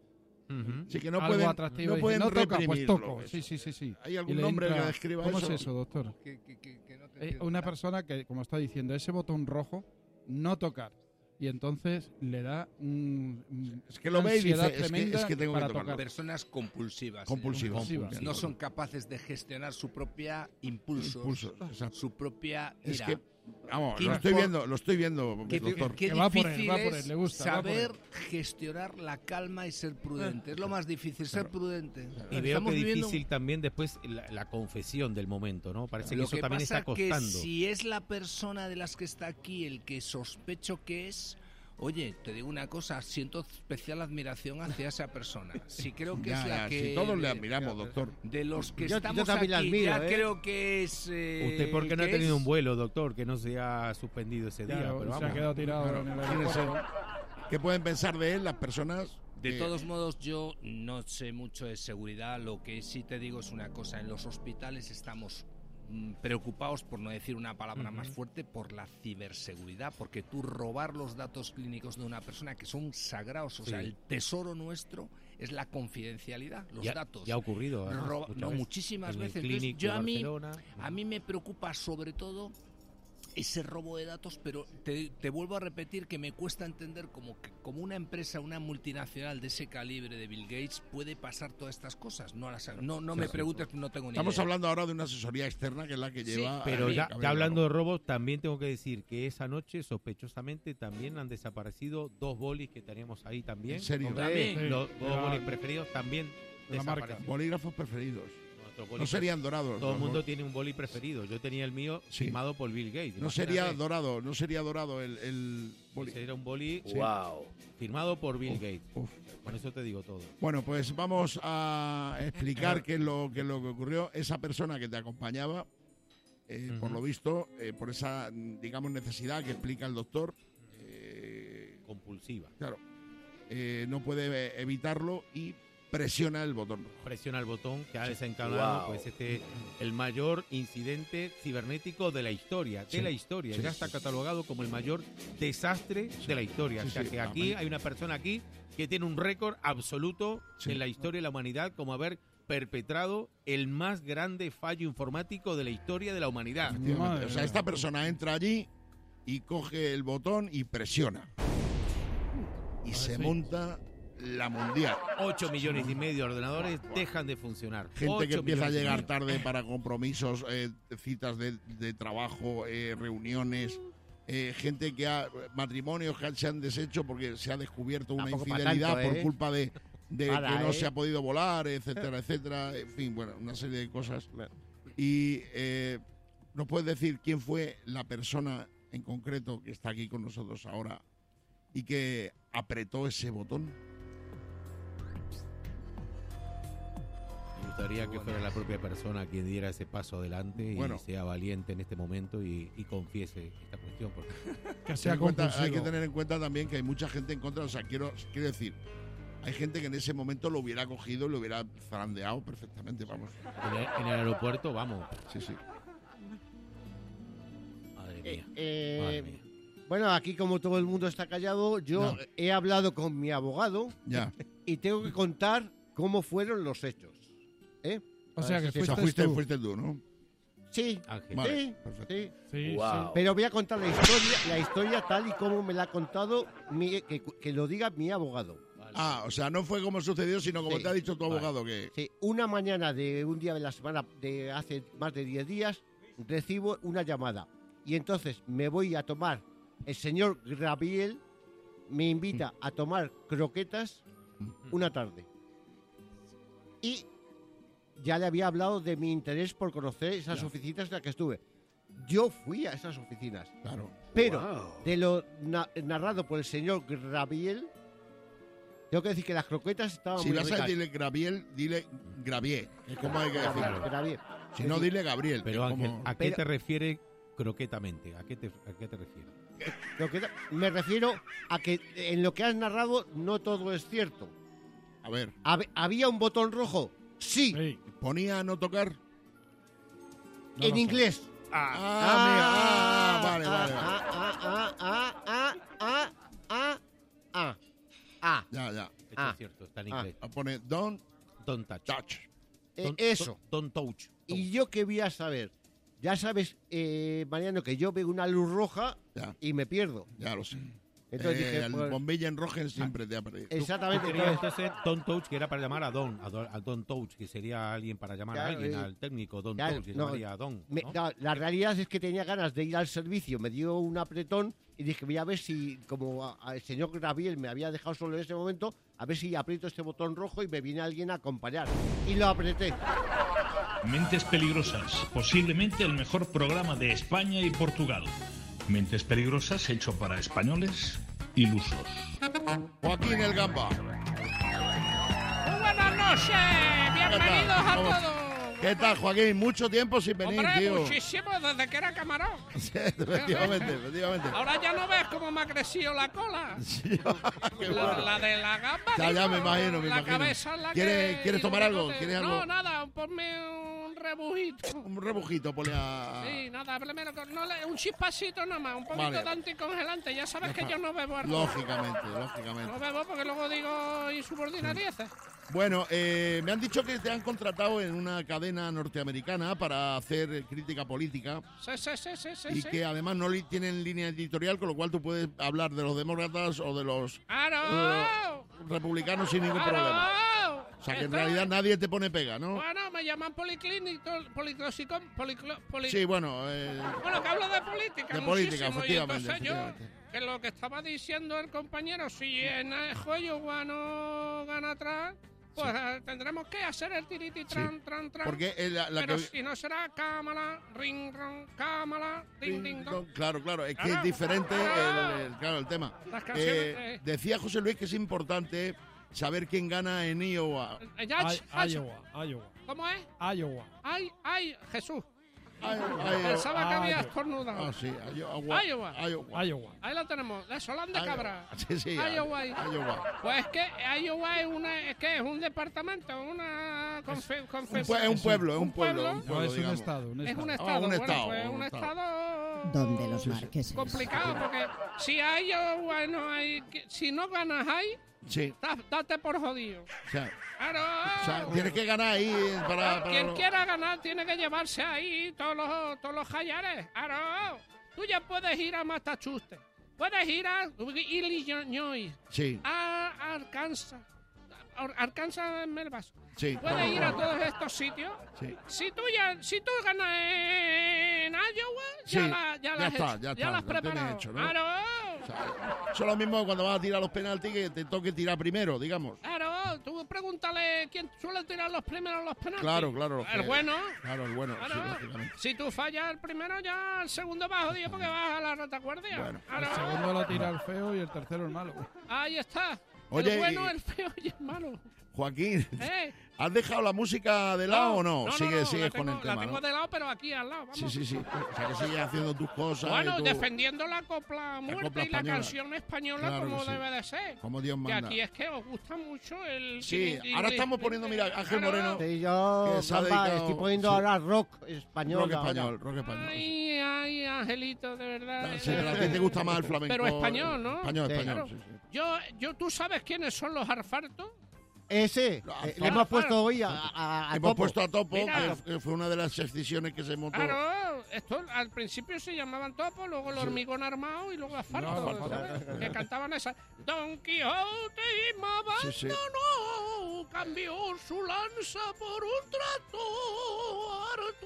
Ujú. Sí, que no algo pueden, atractivo. no Dice, pueden no toca, pues reprimirlo, toco. eso. Sí, sí, sí, sí. ¿Hay Y algún le nombre entra- que describa ¿Cómo eso? es eso, doctor? Que, que- que- que no te Eh, entiendo una nada. persona que, como está diciendo, ese botón rojo, no tocar. Y entonces le da un, un- Es que lo una ve y dice, ansiedad es que, tremenda es que tengo que para tocarlo. tocar. Personas compulsivas. Compulsivas. Compulsivas. No son capaces de gestionar su propia impulsos, Impulsos, exacto. su propia Es ira. que, vamos, Qué lo estoy infor- viendo, lo estoy viendo, Qué, doctor. qué Que va por él, difícil va por es él, le gusta, va por saber gestionar la calma y ser prudente. Es lo más difícil, ser prudente. Y veo Estamos que es viviendo- difícil también después la, la confesión del momento, ¿no? Parece que Lo eso que también pasa está que costando. si es la persona de las que está aquí el que sospecho que es, oye, te digo una cosa, siento especial admiración hacia esa persona. Sí creo que Ya, es la ya, que... sí, todos le de- admiramos, doctor. De los que Yo- yo estamos también la aquí, admiro, ya ¿eh? creo que es... eh, ¿Usted por qué no ha que tenido es- un vuelo, doctor, que no se ha suspendido ese día? Claro, Pero se ha vamos. quedado tirado Claro, en el imagínense. aeropuerto. ¿Qué pueden pensar de él las personas? De que- todos modos, yo no sé mucho de seguridad. Lo que sí te digo es una cosa. En los hospitales estamos mm, preocupados, por no decir una palabra más fuerte, por la ciberseguridad. Porque tú robar los datos clínicos de una persona que son sagrados, o Sí. sea, el tesoro nuestro es la confidencialidad, los Ya- datos. Ya ha ocurrido. además, Roba- muchas no, veces. muchísimas En el veces. Entonces, Clinic yo de a mí, Barcelona. a mí me preocupa sobre todo ese robo de datos, pero te, te vuelvo a repetir que me cuesta entender cómo, que- cómo una empresa, una multinacional de ese calibre de Bill Gates puede pasar todas estas cosas. No, las, no, no me preguntes, no tengo ni Estamos idea. hablando ahora de una asesoría externa que es la que Sí, lleva... Pero a- ya, a- ya hablando de robos, también tengo que decir que esa noche, sospechosamente, también han desaparecido dos bolis que teníamos ahí también. ¿En serio? También. Sí, Los de dos la- bolis preferidos también de la marca. desaparecieron. Bolígrafos preferidos. Nuestros bolis No serían dorados. Todo el los mundo bol- tiene un boli preferido. Yo tenía el mío Sí. firmado por Bill Gates. No sería imagínate. dorado, no sería dorado el, el boli. Ese era un boli Sí. firmado por Bill Uf, Gates. uf. Con eso te digo todo. Bueno, pues vamos a explicar qué es lo, qué es lo que ocurrió. Esa persona que te acompañaba, eh, por Ujú. lo visto, eh, por esa, digamos, necesidad que explica el doctor, eh, Compulsiva. claro, eh, no puede evitarlo y presiona el botón rojo. Presiona el botón que ha desencadenado Wow. pues este el mayor incidente cibernético de la historia, de Sí. la historia. Sí, ya sí, está sí. catalogado como el mayor desastre de la historia. Sí, o sea sí, que aquí amén. hay una persona aquí que tiene un récord absoluto Sí. en la historia de la humanidad como haber perpetrado el más grande fallo informático de la historia de la humanidad. Efectivamente. Madre O sea, mía. esta persona entra allí y coge el botón y presiona. Y se sí. monta la mundial. ocho millones y medio de ordenadores dejan de funcionar. Gente que Ocho empieza a millones y llegar medio. tarde para compromisos, eh, citas de, de trabajo, eh, reuniones. eh, gente que ha. matrimonios que se han deshecho porque se ha descubierto una Tampoco pa' infidelidad tanto, por ¿eh? culpa de, de Para, que no ¿eh? se ha podido volar, etcétera, etcétera. En fin, bueno, una serie de cosas. Y eh, ¿nos puedes decir quién fue la persona en concreto que está aquí con nosotros ahora y que apretó ese botón? Me gustaría que fuera la propia persona quien diera ese paso adelante Bueno. y sea valiente en este momento y, y confiese esta cuestión. Porque Que Ten sea en cuenta- hay compulsivo. que tener en cuenta también que hay mucha gente en contra. O sea, quiero, quiero decir, hay gente que en ese momento lo hubiera cogido y lo hubiera zarandeado perfectamente, vamos. en el, en el aeropuerto, vamos, Sí, sí. madre Eh, mía. eh, madre mía. bueno, aquí como todo el mundo está callado, yo No. he hablado con mi abogado Ya. y tengo que contar cómo fueron los hechos. ¿Eh? O sea, que O sea, fuiste, fuiste, tú. fuiste tú, ¿no? Sí, Ángel. Vale, sí, perfecto. sí. Sí, Wow. Pero voy a contar la historia, la historia tal y como me la ha contado, mi- que, que lo diga mi abogado. Vale. Ah, o sea, no fue como sucedió, sino como Sí. te ha dicho tu Vale. abogado que... Sí, una mañana de un día de la semana de hace más de diez días recibo una llamada y entonces me voy a tomar, el señor Gabriel me invita a tomar croquetas una tarde y ya le había hablado de mi interés por conocer esas Ya. oficinas en las que estuve. Yo fui a esas oficinas, Claro. pero Wow. de lo na- narrado por el señor Gabriel, tengo que decir que las croquetas estaban Si muy vas a ricas. decirle Graviel, dile Gravier. Que es como hay que decirlo. Gabriel, Gabriel. Si no, dile Gabriel. Pero que es Ángel, como- ¿a qué Pero- te refiere croquetamente? ¿A qué te, a qué te refieres? Croqueta- me refiero a que en lo que has narrado no todo es cierto. A ver, Hab- ¿Había un botón rojo? Sí, Sí. ponía a no tocar. No en lo sé. inglés. Ah, mira, ah, vale, ah, vale, vale. ah, ah, ah, ah, ah, ah, ah, ah. Ya, ya. Esto Ah. es cierto, está en Ah. inglés. Pone don't Don't touch. touch. Eh, Don't- eso. Don't, don't touch. Y yo quería saber, ya sabes, eh, Mariano, que yo veo una luz roja Ya, y me pierdo. ya lo sé. Entonces Eh, dije, el pues, bombilla en rojo siempre te ha perdido. exactamente. Tú querías entonces- entonces Don't touch, que era para llamar a Don, a Don, a Don touch, que sería alguien para llamar Claro, a alguien, eh, al técnico, Don claro, touch, que no, llamaría a Don. me- ¿no? no, la realidad es que tenía ganas de ir al servicio, me dio un apretón y dije, voy a ver si, como a- a el señor Gabriel me había dejado solo en ese momento, a ver si aprieto este botón rojo y me viene alguien a acompañar. Y lo apreté. Mentes Peligrosas, posiblemente el mejor programa de España y Portugal. Mentes Peligrosas hecho para españoles ilusos. Joaquín el Gamba. Muy buenas noches, bienvenidos a ¿Cómo? todos. ¿Qué tal, Joaquín? Mucho tiempo sin venir, Hombre, tío. muchísimo, desde que era camarón. Sí, efectivamente, efectivamente. Ahora ya no ves cómo me ha crecido la cola. Qué La, bueno. la de la gamba. Ya, ya digo, me imagino, me la imagino. cabeza es la ¿Quieres- que... quieres y tomar los algo? bigotes. ¿Quieres No, algo? nada, ponme un rebujito. Un rebujito, ponle a... Sí, nada, primero con- no, le- un chispacito nada más, un poquito Vale. de anticongelante. Ya sabes que yo no bebo alcohol. Lógicamente, lógicamente. No bebo porque luego digo insubordinarieces. Bueno, eh, me han dicho que te han contratado en una cadena norteamericana para hacer eh, crítica política Sí, sí, sí, sí, sí. y sí. que además no li- tienen línea editorial, con lo cual tú puedes hablar de los demócratas o de los ¡Claro! republicanos sin ningún ¡Claro! problema. O sea, que en Esto- realidad nadie te pone pega, ¿no? Bueno, me llaman policlínico, policlosicón, policlo, poli- Sí, bueno, eh, Bueno, que hablo de política, de política, muchísimo, y efectivamente, entonces yo, efectivamente. que lo que estaba diciendo el compañero, si en Iowa no gana atrás, pues eh, tendremos que hacer el tiriti tran, tran, tran. porque eh, la, la Pero que... si no será cámara, ring, ron, cámara, ding, ding, dong. Claro, claro, es que Claro, es diferente claro. el, el- claro, el tema. Las canciones, Eh, eh. decía José Luis que es importante saber quién gana en Iowa. Eh, ya, Ay- ach- Iowa, Iowa, ¿Cómo es? Iowa. Ay, ay, Jesús. Ay, ay, Pensaba que había Iowa. estornudado. Ah, sí, Iowa. Iowa. Iowa. Iowa. Ahí lo tenemos, de Solán de Iowa. Cabra. Sí, sí, Iowa. Iowa. Pues es que Iowa es, una, es, que es un departamento, una confe, confe- Un pue- es un pueblo, es un pueblo. un No, pueblo, es un digamos. estado, un Es estado. un Ah, estado, un bueno, estado, pues un un estado. estado Donde los marqueses. complicado, porque si Iowa no hay, que- si no ganas ahí, Sí, da- date por jodido. o sea, Claro. o sea, tienes que ganar ahí eh, para... para Quien lo- quiera ganar tiene que llevarse ahí todos los, todos los jayares. Claro. Tú ya puedes ir a Massachusetts, puedes ir a Illinois, Sí, a Arkansas, Ar- Arkansas en el vaso. sí. Puedes ir a todos estos sitios. Sí. Si tú ya, si tú ganas en Iowa, Sí, ya la, ya ya la has está, hecho, ya está, la has lo tienes preparado. hecho, ¿no? Claro, O sea, eso es lo mismo cuando vas a tirar los penaltis, que te toque tirar primero, digamos. claro. Tú pregúntale quién suele tirar los primeros los penaltis. Claro, claro. El que- bueno. Claro, el bueno, sí, Claro. lógicamente. Si tú fallas el primero, ya el segundo va jodido porque vas a la retaguardia. Bueno. Claro. El segundo lo tira el feo y el tercero el malo. Ahí está. Oye, el bueno, y- el feo y el malo. Joaquín, ¿Eh? ¿has dejado la música de lado o no? no, Sigue, no, sigues la con tengo, el tema, La tengo ¿no? de lado, pero aquí al lado. Vamos. Sí, sí, sí. O sea, que sigues haciendo tus cosas. Bueno, y tú- defendiendo la copla muerta copla y la española. canción española Claro como que sí. debe de ser. Como Dios Que manda. aquí es que os gusta mucho el... Sí, el- ahora el- estamos poniendo, mira, Ángel Claro. Moreno. Sí, yo, Que se ha Gamba, dedicado- estoy poniendo sí. ahora rock español. Rock ahora. español, rock español. Ay, ay, Angelito, de verdad. Sí, pero a ti te gusta más el flamenco. Pero español, ¿no? Español, Sí. español. Claro. sí, sí. Yo, yo, ¿tú sabes quiénes son los arfartos? Ese, Claro, eh, le claro. hemos puesto hoy a, a, a Hemos Topo. puesto a Topo, Mira. que, que fue una de las excisiones que se montó. Claro, esto al principio se llamaban Topo, luego el hormigón armado y luego asfalto, No, asfalto. ¿sabes? Que cantaban esa. Don Quijote y me Sí, sí. abandonó, cambió su lanza por un trato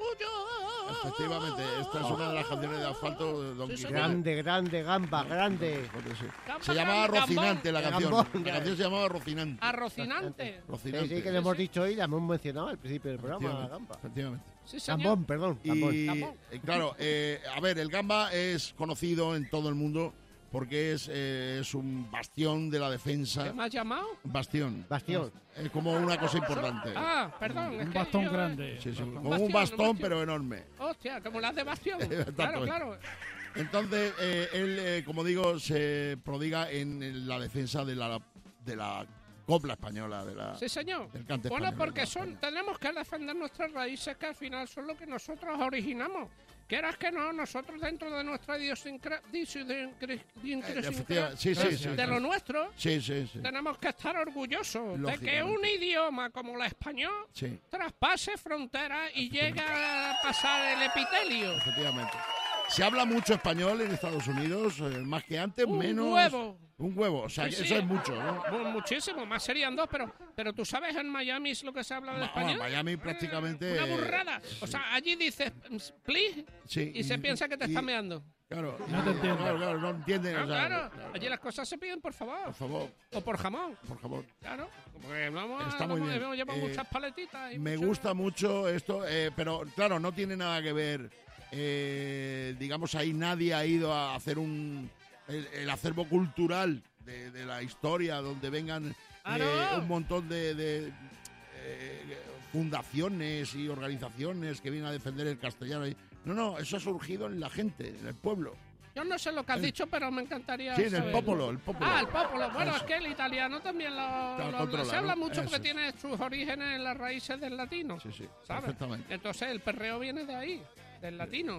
tuyo. Efectivamente, esta es una de las canciones de asfalto de Don Sí, Quijote. Grande, grande, Gamba, grande. Sí. Gamba, Se llamaba gambón. Rocinante la canción. Gambón. La canción se llamaba Rocinante. Arrocinante. Sí, Rocinante. sí, que le hemos dicho hoy, la hemos mencionado al principio del programa, Efectivamente, Gamba. efectivamente. Sí, señor. Gambón, perdón. Gambón. Y Gambón. eh, claro, eh, a ver, el Gamba es conocido en todo el mundo porque es, eh, es un bastión de la ¿Qué defensa. me has llamado? Bastión. Bastión. Es como una cosa importante. Ah, perdón. es Un que bastón yo- grande. Sí, sí, Bastón. como bastión, un bastón, bastión. pero enorme. Hostia, como las de Bastión. claro, Exactamente. claro. Entonces, eh, él, eh, como digo, se prodiga en, en la defensa de la, de la copla española de la, Sí, señor. del cante Bueno, español. porque son, tenemos que defender nuestras raíces, que al final son lo que nosotros originamos. Quieras que no, nosotros dentro de nuestra idiosincra- idiosincrasia, efectiva- sí, sí, sí, de sí. lo nuestro, Sí, sí, sí. tenemos que estar orgullosos de que Lógicamente. un idioma como el español Sí, traspase fronteras y llega a pasar el epitelio. efectivamente. Se habla mucho español en Estados Unidos, eh, más que antes, Un menos... huevo. Un huevo, o sea, Sí, que sí. eso es mucho, ¿no? Mu- Muchísimo, más serían dos, pero, pero tú sabes en Miami es lo que se habla de Ma- español. Miami prácticamente... Una burrada. O sea, allí dices, please, Sí, y se piensa que te y- está meando. Claro, No te entiendo. Claro, claro, no entienden. Claro, o sea, claro. claro. Allí las cosas se piden por favor. Por favor, O por jamón. por favor. Claro. Porque vamos, Está muy vamos- bien. hemos llevado Eh, muchas paletitas. Y Me mucho- gusta mucho esto, eh, pero claro, no tiene nada que ver. eh, digamos, ahí nadie ha ido a hacer un el, el acervo cultural de, de la historia, donde vengan Ah, eh, no. un montón de, de, eh, fundaciones y organizaciones que vienen a defender el castellano. No, no, eso ha surgido en la gente, en el pueblo. Yo no sé lo que has El- dicho, pero me encantaría Sí, en el saberlo. popolo, el popolo. Ah, el popolo. Bueno, Eso. es que el italiano también lo, Claro, lo- controla, se habla ¿no? mucho porque Eso. tiene sus orígenes en las raíces del latino. Sí, sí, ¿sabes? perfectamente. Entonces el perreo viene de ahí, del latino.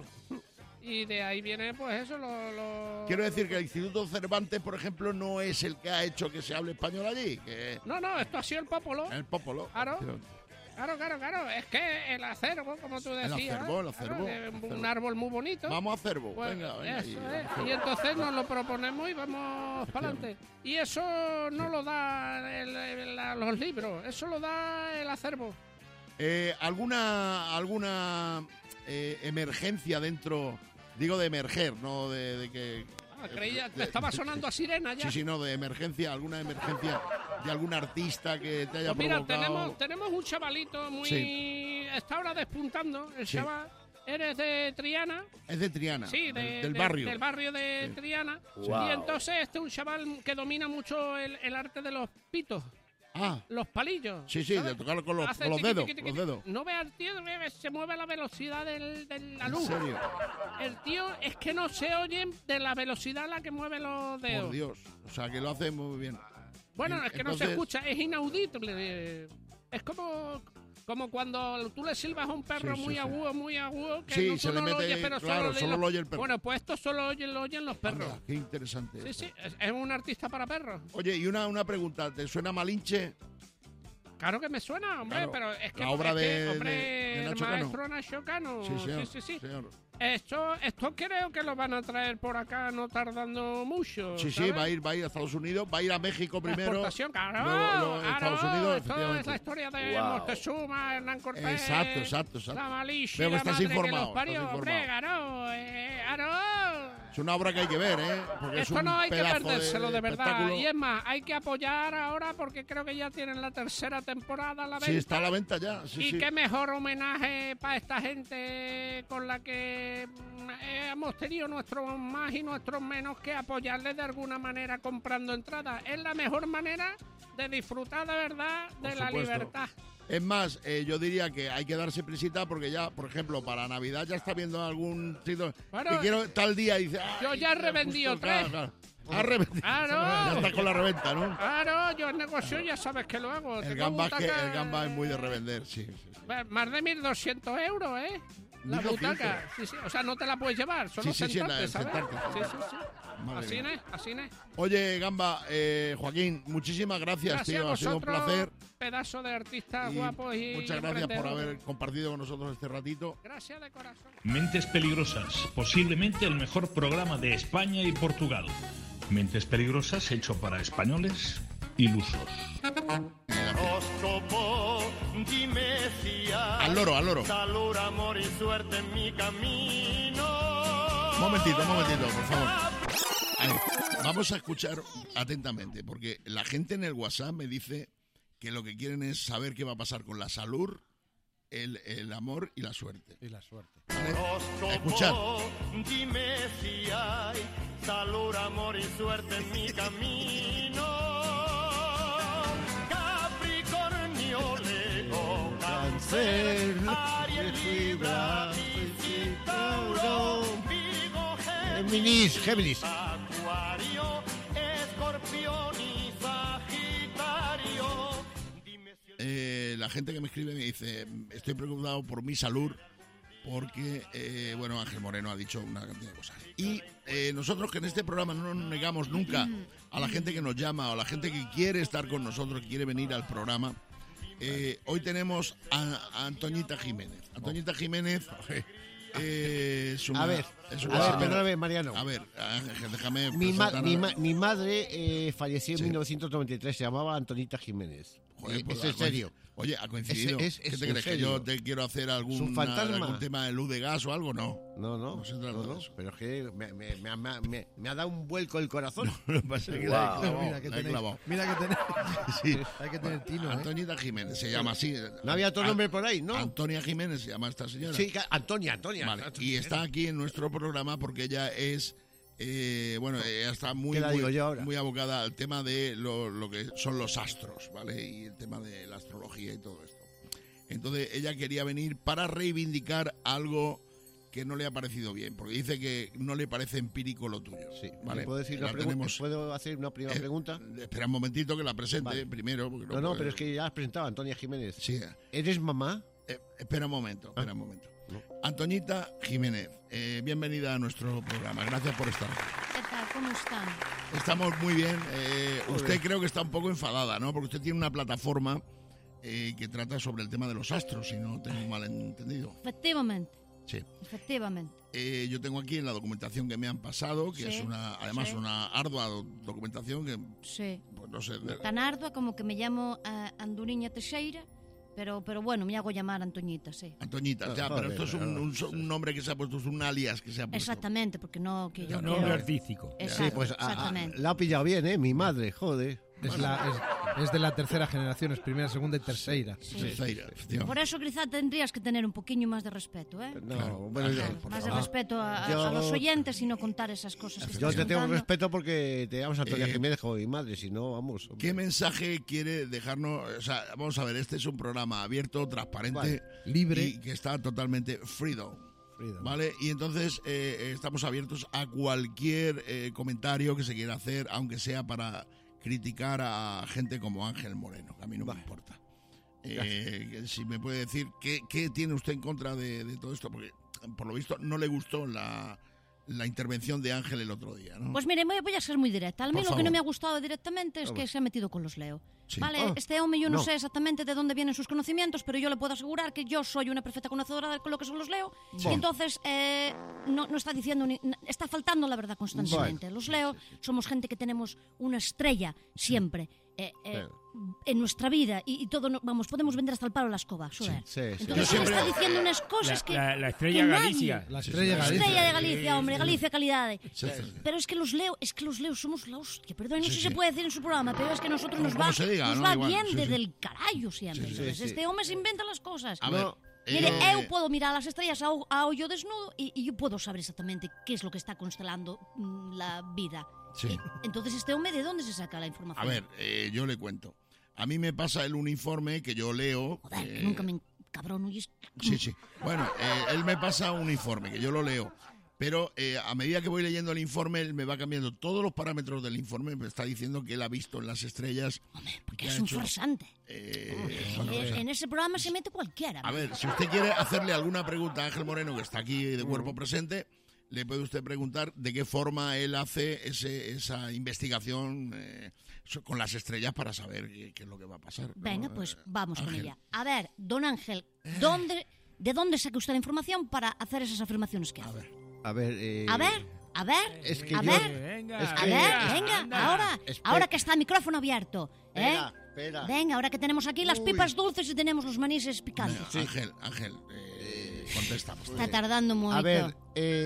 Y de ahí viene, pues eso, lo... lo- Quiero decir que el Instituto Cervantes, por ejemplo, no es el que ha hecho que se hable español allí, que No, no, esto ha sido el popolo. el popolo. Claro. Claro, claro, claro. Es que el acervo, como tú El decías. acervo, el claro, acervo, es un acervo. árbol muy bonito. Vamos a acervo, Pues, venga, venga. eso y- es. acervo. Y entonces nos lo proponemos y vamos para adelante. Y eso no lo da el- el- la- los libros, eso lo da el acervo. Eh, ¿Alguna alguna eh, emergencia dentro, digo de emerger, no de, de que... Ah, creía, de- me estaba sonando a sirena ya. Sí, sí, no, de emergencia, alguna emergencia de algún artista que te haya Pues mira, provocado... tenemos, tenemos un chavalito muy... Sí. Está ahora despuntando, el Sí. chaval. Eres de Triana. Es de Triana, Sí, de- del, del de- barrio. Del barrio de Sí. Triana. Wow. Y entonces este es un chaval que domina mucho el, el arte de los pitos. Ah, Los palillos. sí, sí, ¿sabes? de tocarlo con los, Hace con los tiqui, dedos, tiqui, con tiqui, los dedos. No veas al tío, ve- se mueve a la velocidad del- de la ¿En luz. serio? El tío es que no se oye de la velocidad a la que mueve los dedos. Por Dios, o sea, que lo hace muy bien. Bueno, En- es que no se entonces- escucha, es inaudible. Es como, como cuando tú le silbas a un perro Sí, sí, muy sí. agudo, muy agudo, que Sí, no, tú se le no lo mete- oyes, pero claro, solo, solo lo, lo oye el perro. Bueno, pues esto solo oye, lo oyen los perros. Anda, qué interesante. Sí, esto. sí, es, es un artista para perros. Oye, y una, una pregunta, ¿te suena Malinche? Claro que me suena, hombre, Claro, pero es que, la obra es que, de- hombre, de- de el Nacho Cano. maestro Nacho Cano. Sí, señor, sí, sí, sí. señor. Esto, esto creo que lo van a traer por acá no tardando mucho. Sí, sí, ¿sabes? va a ir, va a ir a Estados Unidos, va a ir a México La primero. exportación, claro, luego, luego a claro, Estados Unidos, esto es efectivamente. la historia de Wow. Moctezuma, Hernán Cortés. Exacto, exacto, exacto. La Malicia, Veo que la estás madre informado, que los parió, estás hombre, informado. claro, eh, claro. Es una obra que hay que ver, ¿eh? Porque es Esto un no hay que pedazo perdérselo de, verdad. espectáculo. Y es más, hay que apoyar ahora porque creo que ya tienen la tercera temporada a la venta. Sí, está a la venta ya. Sí, y sí. qué mejor homenaje para esta gente con la que mm, eh, hemos tenido nuestros más y nuestros menos que apoyarles de alguna manera comprando entradas. Es la mejor manera de disfrutar de verdad de Por la supuesto. libertad. Es más, eh, yo diría que hay que darse prisita porque ya, por ejemplo, para Navidad ya está viendo algún sitio Bueno, que quiero tal día y dice, Yo "Ay, ya he justo, revendido claro, tres. claro". Has revendido. Claro. Ya estás con la reventa, ¿no? Claro, yo en negocio ya sabes que lo hago. El Tengo gamba, es que, butaca- el gamba es muy de revender, sí. sí, sí. Más de mil doscientos euros, ¿eh? La mil doscientos. butaca. Sí, sí. O sea, no te la puedes llevar, solo Sí, sí, sí, sentarte, la- ¿sabes? sentarte. Sí, sí, sí. Madre Así mía. es, así es. Oye, Gamba, eh, Joaquín, muchísimas gracias, Gracias tío. a Ha sido un vosotros, placer. pedazo de artistas Y guapos y muchas gracias por emprendedores. haber compartido con nosotros este ratito. Gracias de corazón. Mentes Peligrosas, posiblemente el mejor programa de España y Portugal. Mentes Peligrosas hecho para españoles ilusos. Horóscopo, dime si hay Al loro, al loro. salud, amor y suerte en mi camino. Un momentito, un momentito, por favor. A ver, vamos a escuchar atentamente, porque la gente en el WhatsApp me dice que lo que quieren es saber qué va a pasar con la salud, el, el amor y la suerte. Y la suerte. Horóscopo, Escuchad. dime si hay salud, amor y suerte en mi camino. Capricornio, Leo, Cáncer, Aries, Libra, Piscis, Tauro, Virgo, Géminis, Géminis. Acuario, Escorpión y Sagitario. gente que me escribe me dice, estoy preocupado por mi salud porque, eh, bueno, Ángel Moreno ha dicho una cantidad de cosas. Y eh, nosotros que en este programa no nos negamos nunca a la gente que nos llama o a la gente que quiere estar con nosotros, que quiere venir al programa, eh, hoy tenemos a, a Antoñita Jiménez. Antoñita Jiménez... Eh, es una, a ver, es a una ver, señora- perdóname, Mariano. A ver, Ángel, déjame. Mi, ma- presentar a- mi, ma- mi madre eh, falleció Sí. en mil novecientos noventa y tres, se llamaba Antonita Jiménez. Joder, Eh, pues, es en ha coinc- serio. Oye, ha coincidido. Es- es- ¿Qué es te en crees? ¿Que serio. yo te quiero hacer ¿Es algún, un fantasma? algún tema de luz de gas o algo? No. No, no, No se trata no, de no, eso. pero es que me, me- me- me- me- me ha dado un vuelco el corazón. Lo que pasa es que Wow. la he clavado, Mira que la he tenéis- clavado. Mira que tener, Sí. hay que tener tino, ¿eh? Antoñita Jiménez, se llama así. No había otro An- nombre por ahí, ¿no? Antonia Jiménez se llama esta señora. Sí, ca- Antonia, Antonia. Vale, Antonia. y está aquí en nuestro programa porque ella es, eh, bueno, ella está muy, ¿Qué la muy, digo yo ahora? muy abocada al tema de lo, lo que son los astros, ¿vale? Y el tema de la astrología y todo esto. Entonces ella quería venir para reivindicar algo que no le ha parecido bien, porque dice que no le parece empírico lo tuyo. Sí, ¿vale? ¿puedo, decir una La pregunta? tenemos- ¿Puedo hacer una primera Eh, pregunta? Espera un momentito que la presente Vale. primero. Porque No, no, puedo- pero es que ya has presentado a Antonia Jiménez. Sí. ¿Eres mamá? Eh, espera un momento, espera Ah. un momento. Antoñita Jiménez, eh, bienvenida a nuestro programa. Gracias por estar aquí. ¿Qué tal? ¿Cómo están? Estamos muy bien. Eh, usted creo que está un poco enfadada, ¿no? Porque usted tiene una plataforma eh, que trata sobre el tema de los astros, si no tengo mal entendido. Efectivamente, Sí. efectivamente. Eh, yo tengo aquí en la documentación que me han pasado, que Sí, es una, además sí. una ardua do- documentación que, Sí. pues no sé, de- Tan ardua como que me llamo eh, Anduriña Teixeira, pero, pero bueno, me hago llamar Antoñita, sí. Antoñita, ya, pero esto es un, un so- un nombre que se ha puesto, es un alias que se ha puesto. Exactamente, porque no que yo Un quiero... nombre artístico. Exacto, Sí, pues a- a- exactamente. la ha pillado bien, ¿eh? Mi madre, joder. Es, la, es, es de la tercera generación, es primera, segunda y tercera. Terceira, efectivamente. Por eso quizá tendrías que tener un poquillo más de respeto, ¿eh? No, Claro, bueno, Ángel, yo- por Más de favor. respeto a, Yo- a los oyentes y no contar esas cosas que Yo estás te tengo contando. respeto porque te llamas Antonia Eh, Jiménez como mi madre, si no, vamos. ¿Qué mensaje quiere dejarnos? O sea, vamos a ver, este es un programa abierto, transparente, Vale. Libre. y que está totalmente freedom. Freedom. ¿Vale? Y entonces eh, estamos abiertos a cualquier eh, comentario que se quiera hacer, aunque sea para criticar a gente como Ángel Moreno, que a mí no me importa. Eh, que si me puede decir qué, qué tiene usted en contra de, de todo esto, porque por lo visto no le gustó la, la intervención de Ángel el otro día, ¿no? Pues mire, voy voy a ser muy directa. A mí Por lo favor. que no me ha gustado directamente es A que ver. se ha metido con los Leo. Sí. Vale, Ah, este hombre yo no, no. sé exactamente de dónde vienen sus conocimientos, pero yo le puedo asegurar que yo soy una perfecta conocedora de lo que son los Leo. Bueno. Y entonces eh, no, no está diciendo, ni- está faltando la verdad constantemente. Bueno. Los Leo somos gente que tenemos una estrella siempre. eh, eh, Claro. en nuestra vida y, y todo, no- vamos, podemos vender hasta el palo la escoba, joder. Sí, sí. Entonces Yo él siempre- está diciendo unas cosas que, La, la que estrella nadie- Galicia. La estrella Galicia. Estrella de Galicia, hombre, Galicia calidad. Sí, sí. Pero es que los Leo, es que los Leo somos la hostia, perdón, no Sí, sé si sí. se puede decir en su programa, pero es que nosotros nos Como va, se diga, nos ¿no? va Igual, bien sí, desde sí. el carallo siempre. Sí, sí, entonces, sí. este hombre se inventa las cosas. A ver, No. Mire, eh, eu puedo mirar las estrellas a, o- a hoyo desnudo y, y yo puedo saber exactamente qué es lo que está constelando mm, la vida. Sí. Y entonces, este hombre, ¿de dónde se saca la información? A ver, eh, yo le cuento. A mí me pasa el uniforme que yo leo. Joder, que eh, nunca me cabrón, y es... Sí, sí. Bueno, eh, él me pasa un informe que yo lo leo. Pero eh, a medida que voy leyendo el informe, él me va cambiando todos los parámetros del informe. Me está diciendo que él ha visto en las estrellas. Porque que es ha un hecho- farsante. Eh, bueno, Eh, o sea, en ese programa se mete cualquiera. a ver, si usted quiere hacerle alguna pregunta a Ángel Moreno, que está aquí de cuerpo presente, le puede usted preguntar de qué forma él hace ese, esa investigación eh, so- con las estrellas para saber qué, qué es lo que va a pasar. ¿no? Venga, pues Eh, vamos con Ángel. ella. A ver, don Ángel, ¿dónde, ¿de dónde saca usted la información para hacer esas afirmaciones que hace? A ver, eh, A ver, a ver, Es que a yo- ver, Venga, es a que- ver, es- venga, anda. ahora, Espera. ahora que está el micrófono abierto, ¿eh? Espera, espera. Venga, ahora que tenemos aquí las Uy. pipas dulces y tenemos los manises picantes. Venga, Ángel, Ángel, eh, contesta. por favor. Está tardando mucho. A ver,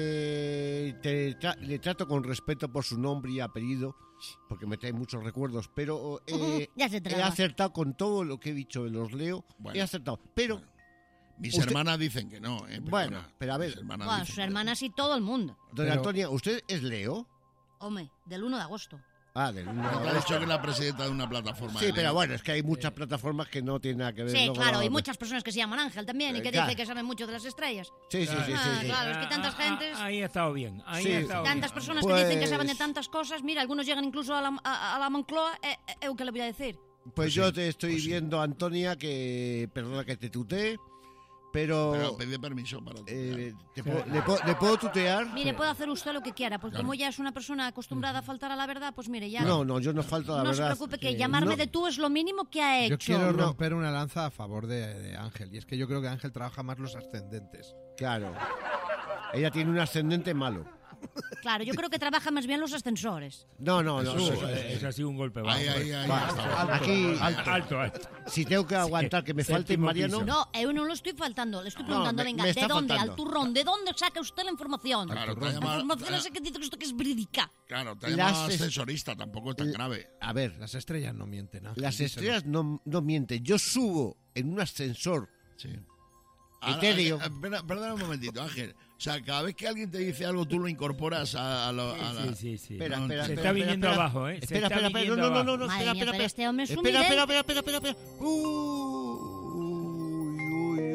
eh, te tra- le trato con respeto por su nombre y apellido, porque me trae muchos recuerdos, pero eh, Ya se he traba. acertado con todo lo que he dicho de los leo, Bueno. he acertado. Pero, Bueno. Mis Usted- hermanas dicen que no. Eh, perdona. bueno, pero a Mis ver, hermanas Bueno, dicen sus que no. hermanas y todo el mundo. doña Pero- Antonia, ¿usted es Leo? Hombre, del uno de agosto. Ah, del uno de No te ha agosto. dicho que es la presidenta de una plataforma. Sí, de pero Leo. bueno, es que hay muchas plataformas que no tienen nada que ver. Sí, luego claro, la- y muchas personas que se llaman Ángel también y Eh, que claro. dicen que saben mucho de las estrellas. Sí, sí, sí, sí, Ah, sí. claro, es que tantas Ah, ah, gentes... Ahí ha estado bien. Ahí Sí. ha estado Tantas bien. personas que dicen que saben de Pues- tantas cosas, mira, algunos llegan incluso a la, a, a la Moncloa, eh, eh, eu que le voy a decir. Pues sí, yo te estoy pues sí. viendo, Antonia, que perdona que te tutee, pero... Pero pedí permiso para eh, ¿te puedo- le, puedo, le puedo tutear? Mire, puede hacer usted lo que quiera, porque Claro. como ya es una persona acostumbrada a faltar a la verdad, pues mire, ya... No, no, yo no falto a la no se verdad. preocupe, que Eh, llamarme no. de tú es lo mínimo que ha hecho. Yo quiero romper una lanza a favor de, de Ángel, y es que yo creo que Ángel trabaja más los ascendentes. Claro. Ella tiene un ascendente malo. Claro, yo creo que trabaja más bien los ascensores. No, no, no. Eso, no, eso, eso ha sido un golpe bajo. Ahí, ahí, ahí, Va, hasta aquí, alto, alto, alto. si tengo que aguantar que me falte Mariano... No, eu non lo estoy faltando, le estoy No, preguntando, me- venga, me ¿de está dónde? faltando. Al turrón, ¿de dónde saca usted la información? Claro, te ha La llamado- información te ha- esa que dice usted que es verídica. Claro, te ha Las llamado es- ascensorista, tampoco es tan grave. A ver, Las estrellas no mienten, Ángel. las díselo. estrellas no, no mienten. Yo subo en un ascensor Sí. etéreo. Ah, ah, espera, perdona un momentito, Ángel. O sea, cada vez que alguien te dice algo, tú lo incorporas a, a lo- a la... Sí, sí, sí. Espera, No, espera, Se espera, está espera, viniendo espera. abajo, ¿eh? Se Espera, está espera, espera. No, viniendo no, no, no, Madre espera, mía, espera, pero espera. este hombre es un Espera, nivel. espera, espera, espera, espera, espera. Uy, uy,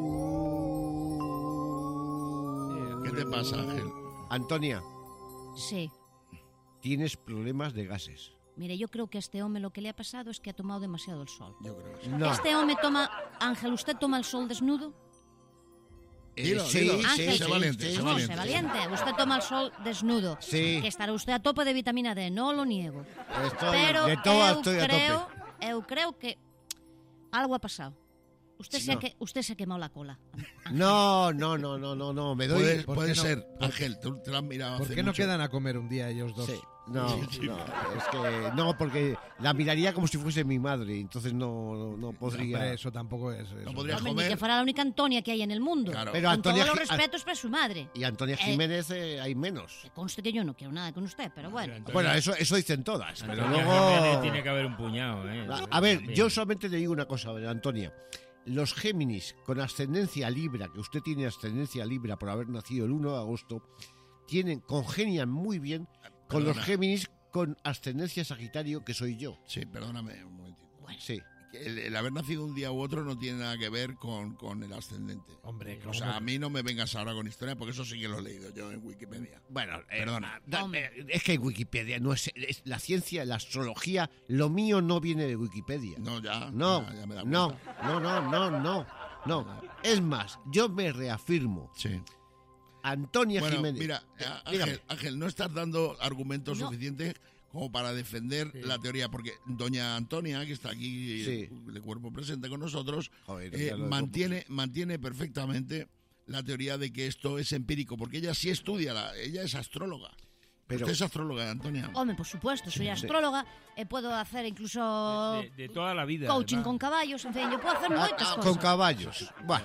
uy. ¿Qué te pasa, Ángel? Antonia, Sí. tienes problemas de gases. Mire, yo creo que a este hombre lo que le ha pasado es que ha tomado demasiado el sol. Yo creo que sí. No. Este hombre toma... Ángel, ¿usted toma el sol desnudo? Eh, Dilo, sí, dilo. sí, Ángel, sé sí, valiente, sí. sé No, valiente. sé valiente. Usted toma el sol desnudo. Sí. Que estará usted a tope de vitamina D, no lo niego. Estoy, Pero de todo eu estoy a creo, tope. eu creo que algo ha pasado. Usted, Sí, se, ha no. que, usted se ha quemado la cola. No, no, no, no, no, no, me doy... Puede, ¿por puede qué no? ser, Ángel, tú te lo has mirado ¿Por hace qué no mucho. quedan a comer un día ellos dos? Sí. No, no, es que no, porque la miraría como si fuese mi madre, entonces no, no, no podría. Hombre, eso tampoco es. Eso. No podrías Hombre, ni comer. que fuera la única Antonia que hay en el mundo. Claro. Pero Con Antonia todos los Gi- respetos para su madre. Y Antonia Eh, Jiménez eh, hay menos. Conste que yo no quiero nada con usted, pero bueno. Antonia- Bueno, eso, eso dicen todas, pero Antonia luego. Jiménez tiene que haber un puñado, ¿eh? A a ver, También. yo solamente le digo una cosa, Antonia. Los Géminis con ascendencia Libra, que usted tiene ascendencia Libra por haber nacido el uno de agosto, tienen, congenian muy bien con los Perdona. Géminis con ascendencia Sagitario, que soy yo. Sí, perdóname un momentito. Sí. El, el haber nacido un día u otro no tiene nada que ver con, con el ascendente. Hombre, O ¿cómo sea, que- a mí no me vengas ahora con historia, porque eso sí que lo he leído yo en Wikipedia. Bueno, eh, Perdona. da- eh, es que Wikipedia no es, es la ciencia, la astrología, lo mío no viene de Wikipedia. No, ya. No, ya, ya me he dado no, cuenta. no, no, no, no, no. Es más, yo me reafirmo. Sí. Antonia Bueno, Jiménez. mira, eh, a- dígame. Ángel, Ángel, no estás dando argumentos No. suficientes como para defender la teoría, porque doña Antonia, que está aquí Sí. de cuerpo presente con nosotros, Joder, eh, ya lo de mantiene, mantiene perfectamente la teoría de que esto es empírico, porque ella sí estudia, la, ella es astróloga. Pero- Usted es astróloga, Antonia. Hombre, por supuesto, soy Sí. astróloga, eh, puedo hacer incluso De, de toda la vida. coaching además. con caballos, en fin, yo puedo hacer Ah, muchas ah, cosas. con caballos. Bueno,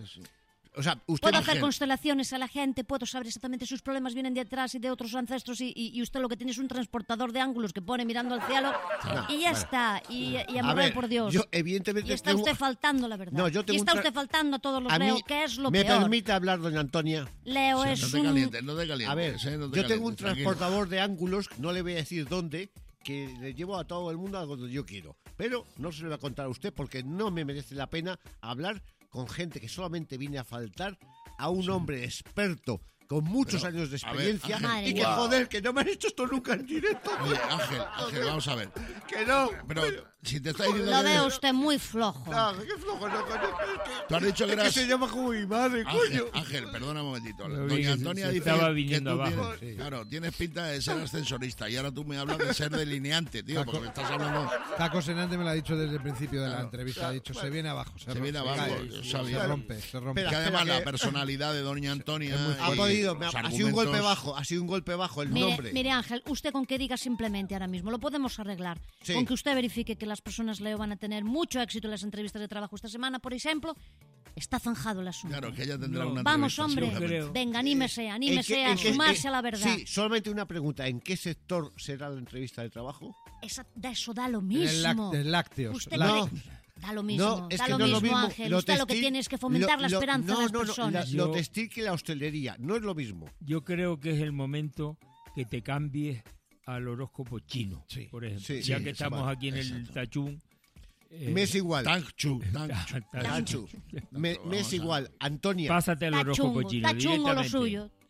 o sea, usted Puedo hacer Ángel. constelaciones a la gente, puedo saber exactamente sus problemas vienen de atrás y de otros ancestros y, y- y usted lo que tiene es un transportador de ángulos que pone mirando al cielo No, y ya bueno. está, y, y a, A morir ver, por Dios. yo evidentemente y está tengo- usted faltando la verdad. No, yo tengo y está un tra- usted faltando a todos los a Leo, mí que es lo me peor. permite hablar, doña Antonia. Leo Sí, es no te un... calientes, no te calientes. A ver, eh, no te yo tengo un calientes, tranquilo. transportador de ángulos, no le voy a decir dónde, que le llevo a todo el mundo a donde yo quiero. Pero no se lo voy a contar a usted porque no me merece la pena hablar con gente que solamente viene a faltar a un hombre experto con muchos Pero, años de a ver, experiencia Ángel, y que wow. joder, que no me han hecho esto nunca en directo. Oye, Ángel, Ángel, vamos a ver. Que no. Pero si te está diciendo Lo que- veo usted muy flojo. No, qué flojo, no, coño, es que- Tú has dicho que es que eras... se llama como mi madre, Ángel, coño. Ángel, perdona un momentito. Lo vi que Doña se- Antonia se dice estaba que viniendo tú abajo, tienes, sí. claro, tienes pinta de ser ascensorista y ahora tú me hablas de ser delineante, tío, porque me estás hablando... Taco Senante me lo ha dicho desde el principio de la Claro. entrevista. Ha dicho, se viene abajo. Se, Se viene rompe, abajo, cae, yo se sabía. rompe, se rompe. Espera, que además espera, la que- personalidad de Doña Antonia... Ha y podido, me ha, los ha sido un golpe argumentos- bajo, ha sido un golpe bajo el Mire, nombre. mire, Ángel, usted con que diga simplemente ahora mismo, lo podemos arreglar. Sí. Con que usted verifique que las personas Leo van a tener mucho éxito en las entrevistas de trabajo esta semana, por ejemplo, está zanjado el asunto. Claro, que ella tendrá No. una Vamos, entrevista, hombre, seguramente. venga, anímese, anímese ¿En qué- a en qué- sumarse en- a la verdad. Sí, solamente una pregunta. ¿En qué sector será la entrevista de trabajo? Esa, da eso da lo En mismo. el láct- de lácteos. Usted Lácteos. cree- Da lo mismo, No, es da que lo no es mismo, lo mismo. Ángel. Usted lo que textil- tiene es que fomentar lo- la lo- esperanza no, de las no, no, personas. la- lo Yo- textil que la hostelería, no es lo mismo. Yo creo que es el momento que te cambies al horóscopo chino, Sí. por ejemplo. Sí, ya sí, que eso estamos va. aquí en el Exacto. Tachún. eh, Me es igual. Tang Chu, Tang ta- Chu. ta- Tanchu. Me, me es igual. Antonia. Pásate al Está horóscopo chungo, chino. está chungo lo directamente. suyo. Está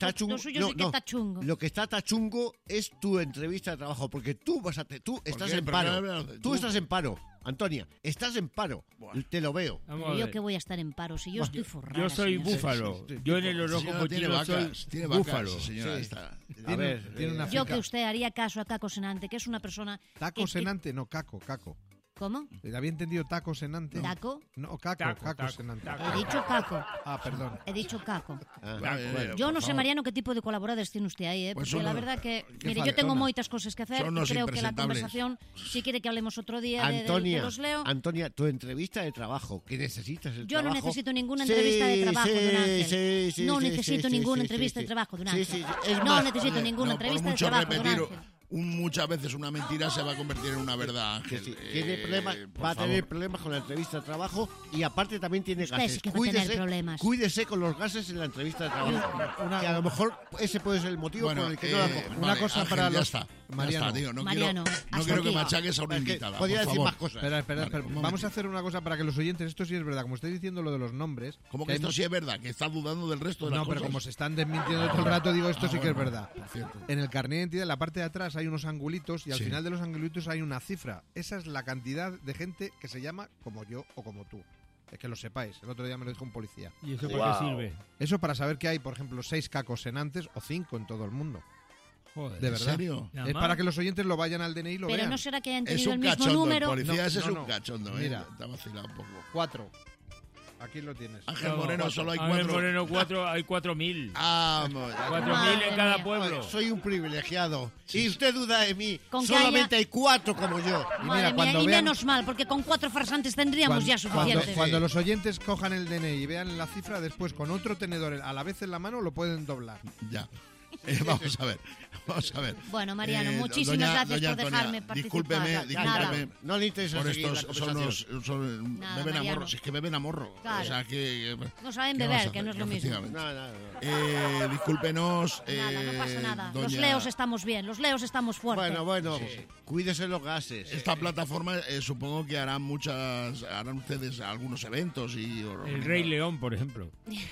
está chungo, Lo suyo no, sí que no. está chungo. Lo que está chungo es tu entrevista de trabajo, porque tú vas a te- tú estás qué? en ¿Pero paro. qué hablas de Tú tú? estás en paro, Antonia. Estás en paro. Te lo veo. Vamos a Pero yo ver. que voy a estar en paro, si yo Bueno, estoy forrada. Yo soy señor. búfalo. Yo en el horóscopo Señora, tiene chino vacas, soy tiene vacas, búfalo. señora, Sí. esta. Tiene- ver, tiene una Yo finca- que usted haría caso a Caco Senante, que es una persona... Taco que- que- senante, no, caco, caco. ¿Cómo? Había entendido taco senante. ¿Taco? No, caco, Taco, caco taco, senante. taco. He dicho Caco. Ah, perdón. He dicho Caco. Ah, Vale, bueno. Yo por no sé, favor. Mariano, qué tipo de colaboradores tiene usted ahí, ¿eh? Pues Porque son la los- verdad que... ¿qué Mire, falta? yo tengo Son- muchas cosas que hacer son y los creo que la impresentables. conversación, si quiere que hablemos otro día de, de- Antonia, de los leo... Antonia, tu entrevista de trabajo, que necesitas el Yo no trabajo. necesito ninguna Sí, entrevista de trabajo de un ángel. sí, sí, no sí, necesito sí, ninguna sí, entrevista sí, de trabajo de un sí, ángel. sí, sí. Es no más, necesito Oye, ninguna no, por entrevista de mucho trabajo de un repetir ángel. un- muchas veces una mentira se va a convertir en una verdad, Ángel. Que sí, tiene Eh, problemas, por va a favor. tener problemas con la entrevista de trabajo y aparte también tiene Usted gases. sí que va a tener Cuídese, problemas. cuídese con los gases en la entrevista de trabajo. Que a lo mejor ese puede ser el motivo Bueno, por el que no la eh, coge. Una vale, cosa Ángel, para ya los- está. Ya Mariano. está, tío. No Mariano, quiero, no hasta quiero que aquí. machaques a una Es que invitada. podría por decir favor. más cosas. Espera, espera, Vale, espera. un Vamos a momentito. hacer una cosa para que los oyentes, esto sí es verdad, como estáis diciendo lo de los nombres. Como que hay esto mu- sí es verdad, que estás dudando del resto de las No, pero cosas. como se están desmintiendo todo el rato, digo esto Ah, sí que es bueno, verdad. por cierto. En el carnet de identidad, en la parte de atrás hay unos angulitos y al Sí. final de los angulitos hay una cifra. Esa es la cantidad de gente que se llama como yo o como tú. Es que lo sepáis. El otro día me lo dijo un policía. ¿Y eso para qué sirve? Eso para saber que hay, por ejemplo, seis cacos senantes o cinco en todo el mundo. Joder. De ¿En verdad. serio? Nada Es más. para que los oyentes lo vayan al D N I y lo Pero vean. no será que hayan Es tenido el un mismo cachondo, el número. policía No, ese es no, un no. cachondo, ¿eh? Mira. Te ha vacilado un poco. Cuatro. Aquí lo tienes. Ángel No, Moreno cuatro. solo hay Ángel cuatro. Moreno cuatro, hay cuatro mil. Vamos. Cuatro Madre mil en cada mía. pueblo. Soy un privilegiado. Y usted duda de mí. Con que Solamente hay cuatro como yo. Y Madre mira, mía, cuando y vean- menos mal, porque con cuatro farsantes tendríamos Cuando, ya cuando, suficientes. cuando los oyentes cojan el D N I y vean la cifra, después con otro tenedor a la vez en la mano lo pueden doblar. Ya. Eh, vamos a ver. Vamos a ver. Bueno, Mariano, Eh, muchísimas doña- gracias doña por Antonia, dejarme participar. Discúlpeme, Nada. discúlpeme. No le interesa Por seguir la estos son conversación. los. Son, Nada, beben a Mariano. morro. Si es que beben a morro. Claro. O sea que. No saben ¿qué beber, vamos a que hacer? no es lo mismo. Efectivamente. No, no, no. Eh, discúlpenos. Nada, no pasa eh, nada. Los doña- leos estamos bien, los leos estamos fuertes. Bueno, bueno, cuídese los gases. Esta plataforma eh, supongo que harán muchas. Harán ustedes algunos eventos y. El Rey León, por ejemplo.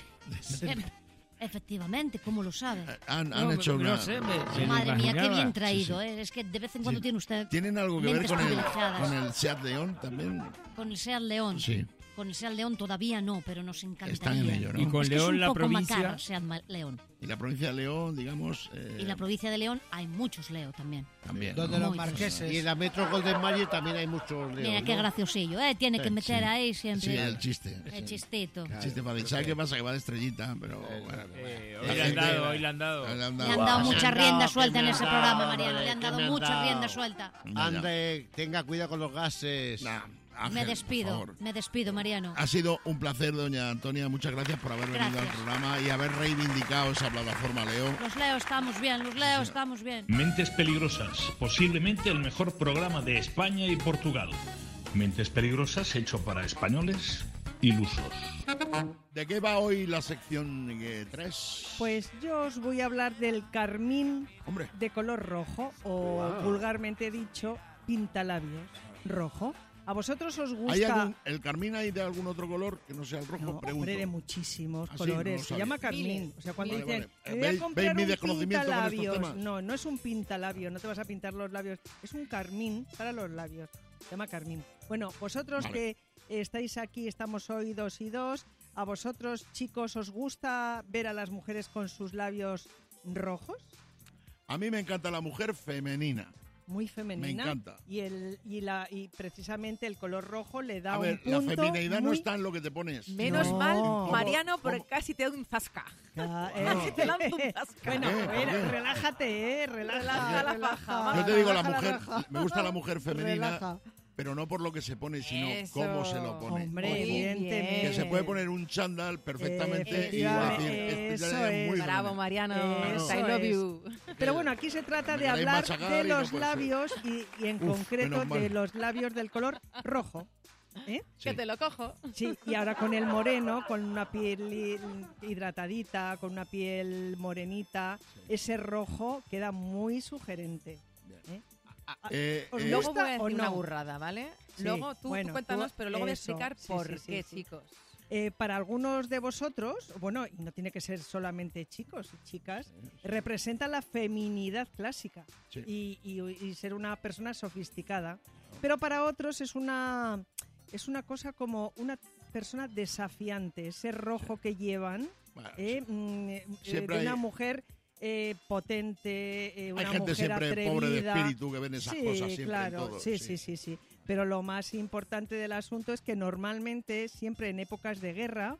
Efectivamente, ¿cómo lo sabe? Han, han No, hecho no una. sé, me- me lo Madre mía, qué imaginaba. bien traído, Sí, sí. ¿eh? Es que de vez en cuando Sí. tiene usted ¿Tienen algo que ver mentes con el, privilegiadas. con el Seat León también? Con el Seat León. Sí. Con el Seat León todavía no, pero nos encantaría. Están en ello, ¿no? Y con Es que es León un la poco provincia. macabro, Seat Ma- León. Y la provincia de León, digamos. eh, Y la provincia de León hay muchos Leo también. También. Donde Muy los bien. marqueses. Y en la Metro Golden Mayer también hay muchos leones. Mira qué ¿no? graciosillo, ¿eh? Tiene que Sí, meter sí. ahí siempre Sí, el chiste. el chistito. El chiste para ¿sabes qué pasa? Que va de estrellita, pero bueno. Eh, La hoy le han gente- dado, hoy le han dado. Le han Le dado- han dado Me mucha han rienda dado, suelta que en me ese han programa, dado, Mariano. Le hombre, han que dado me han mucha dado. rienda suelta. Ya, ya. Ande, tenga cuidado con los gases. Nah, Me Ángel, por despido, favor. me despido, Mariano. Ha sido un placer, doña Antonia. Muchas gracias por haber venido Gracias. al programa y haber reivindicado esa plataforma Leo. Los Leo estamos bien, los Leo estamos bien. Mentes Peligrosas, posiblemente el mejor programa de España y Portugal. Mentes Peligrosas hecho para españoles ilusos. ¿De qué va hoy la sección tres? Pues yo os voy a hablar del carmín Hombre. de color rojo, o Wow. vulgarmente dicho, pintalabios rojo. ¿A vosotros os ¿Hay gusta? algún, ¿El carmín hay de algún otro color que no sea el rojo? No, Pregunto. hombre, de muchísimos Ah, sí, colores. no lo Se sabía. llama carmín. Miles. O sea, cuando Vale, dicen, vale. me voy a ¿Veis- comprar veis mi un desconocimiento con estos pintalabios. temas? No, no es un pintalabio, no te vas a pintar los labios. Es un carmín para los labios. Se llama carmín. Bueno, vosotros Vale. que estáis aquí, estamos hoy dos y dos, ¿a vosotros, chicos, os gusta ver a las mujeres con sus labios rojos? A mí me encanta la mujer femenina. Muy femenina. Me encanta. Y, el, y, la, y precisamente el color rojo le da A ver, un la punto feminidad no muy- está en lo que te pones. Menos No. mal, ¿Cómo- Mariano, porque cómo? casi te da un zasca. Ah, Casi te lanza un eh. zasca. Bueno, ¿Por qué? ¿Por bueno, qué? relájate, eh, relaja, Relaja la relaja. faja, Yo te digo, la Relaja mujer, raja. me gusta la mujer femenina, Relaja. pero no por lo que se pone, sino Eso. cómo se lo pone. Hombre, Muy evidentemente. Que se puede poner un chándal perfectamente y Efectivamente, decir, eso esta ya es muy es. Bravo, femenina. Mariano. Eso I love es. you. Pero bueno, aquí se trata Me de queréis hablar machacar de y no los puede ser. labios y, y en Uf, concreto menos mal. de los labios del color rojo. ¿Eh? Que te lo cojo. Sí, y ahora con el moreno, con una piel hi- hidratadita, con una piel morenita, ese rojo queda muy sugerente. ¿eh? Eh, ¿Os eh, Luego gusta voy a o decir una no? burrada, ¿vale? Sí, Luego tú, tú bueno, cuéntanos, tú- pero luego voy a eso, explicar sí, por sí, sí, qué, sí. chicos. Eh, para algunos de vosotros, bueno, y no tiene que ser solamente chicos y chicas, representa la feminidad clásica Sí. y, y- y ser una persona sofisticada. Pero para otros es una, es una cosa como una persona desafiante, ese rojo que llevan, Bueno, eh, mm, eh, Siempre de una hay- mujer eh, potente, eh, una Hay gente mujer siempre atrevida. pobre de espíritu que ven esas Sí, cosas siempre en claro, todo, sí, sí. sí, sí, sí. Pero lo más importante del asunto es que normalmente, siempre en épocas de guerra,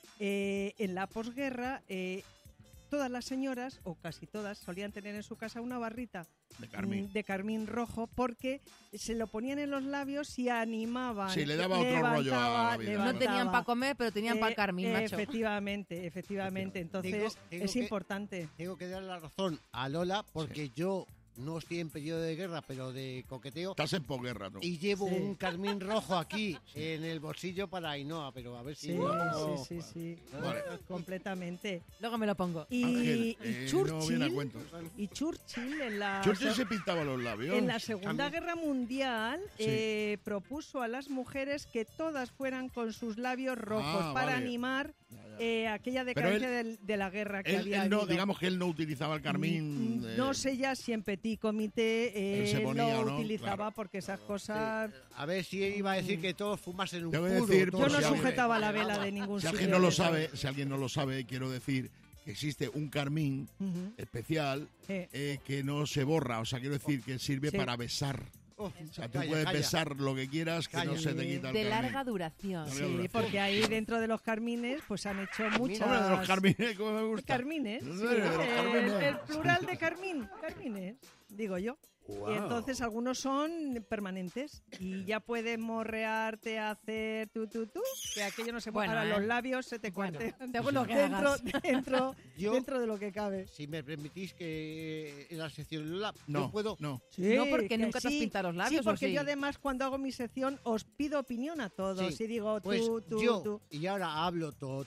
eh, en la posguerra, eh, todas las señoras, o casi todas, solían tener en su casa una barrita De carmín. mm, de carmín rojo porque se lo ponían en los labios y animaban. Sí, le daba otro rollo a la vida. levantaba. No tenían para comer, pero tenían para Eh, carmín, macho. Efectivamente, efectivamente. Entonces, Tengo- tengo es que- importante. Tengo que dar la razón a Lola porque yo no estoy en periodo de guerra, pero de coqueteo. Estás en posguerra, tú. Y llevo Sí. un carmín rojo aquí en el bolsillo para Ainhoa, pero a ver si... Sí, lo pongo- sí, sí, sí. Vale. Completamente. Luego me lo pongo. Y, Ángel, y eh, no Churchill, viene a cuento. y Churchill en la, Churchill se pintaba los labios. en la Segunda También. Guerra Mundial Sí. eh, propuso a las mujeres que todas fueran con sus labios rojos Ah, para vale. animar eh, aquella Pero decadencia él- del- de la guerra que Él, había él no, habido. digamos que él no utilizaba el carmín. eh, No sé ya si en Petit Comité eh, Él se ponía, lo ¿no? utilizaba Claro. porque esas cosas... A ver si iba a decir que todos fumasen un Tengo que puro. decir, todos Yo por no si alguien- sujetaba la vela de ningún Si sitio. alguien no lo de eso. sabe, si alguien no lo sabe, quiero decir que existe un carmín Ujú. especial Eh. eh, que no se borra. O sea, quiero decir que sirve Sí. para besar. Oh, O sea, tú calla, puedes calla. besar lo que quieras, que no Calla. se te quita el De carmín. larga duración. Larga Sí, duración. porque ahí dentro de los carmines pues han hecho muchas... Hombre, de los carmines, como me gusta. Carmines, ¿En sí, serio? ¿De los el, carmines? el plural de carmín, carmines, digo yo. Y entonces algunos son permanentes y ya puedes morrearte, hacer tu tu tu, que aquello no se puede. Bueno, Ahora ¿eh? los labios se te Bueno, cuartean según lo que dentro, hagas. dentro, Yo- dentro de lo que cabe. Si me permitís que en la sección Lola, No, yo puedo... no. No, porque que nunca te has pintado los labios, Sí, porque ¿o sí? yo además cuando hago mi sección os pido opinión a todos Sí, y digo tú, pues tú, yo, tú. y ahora hablo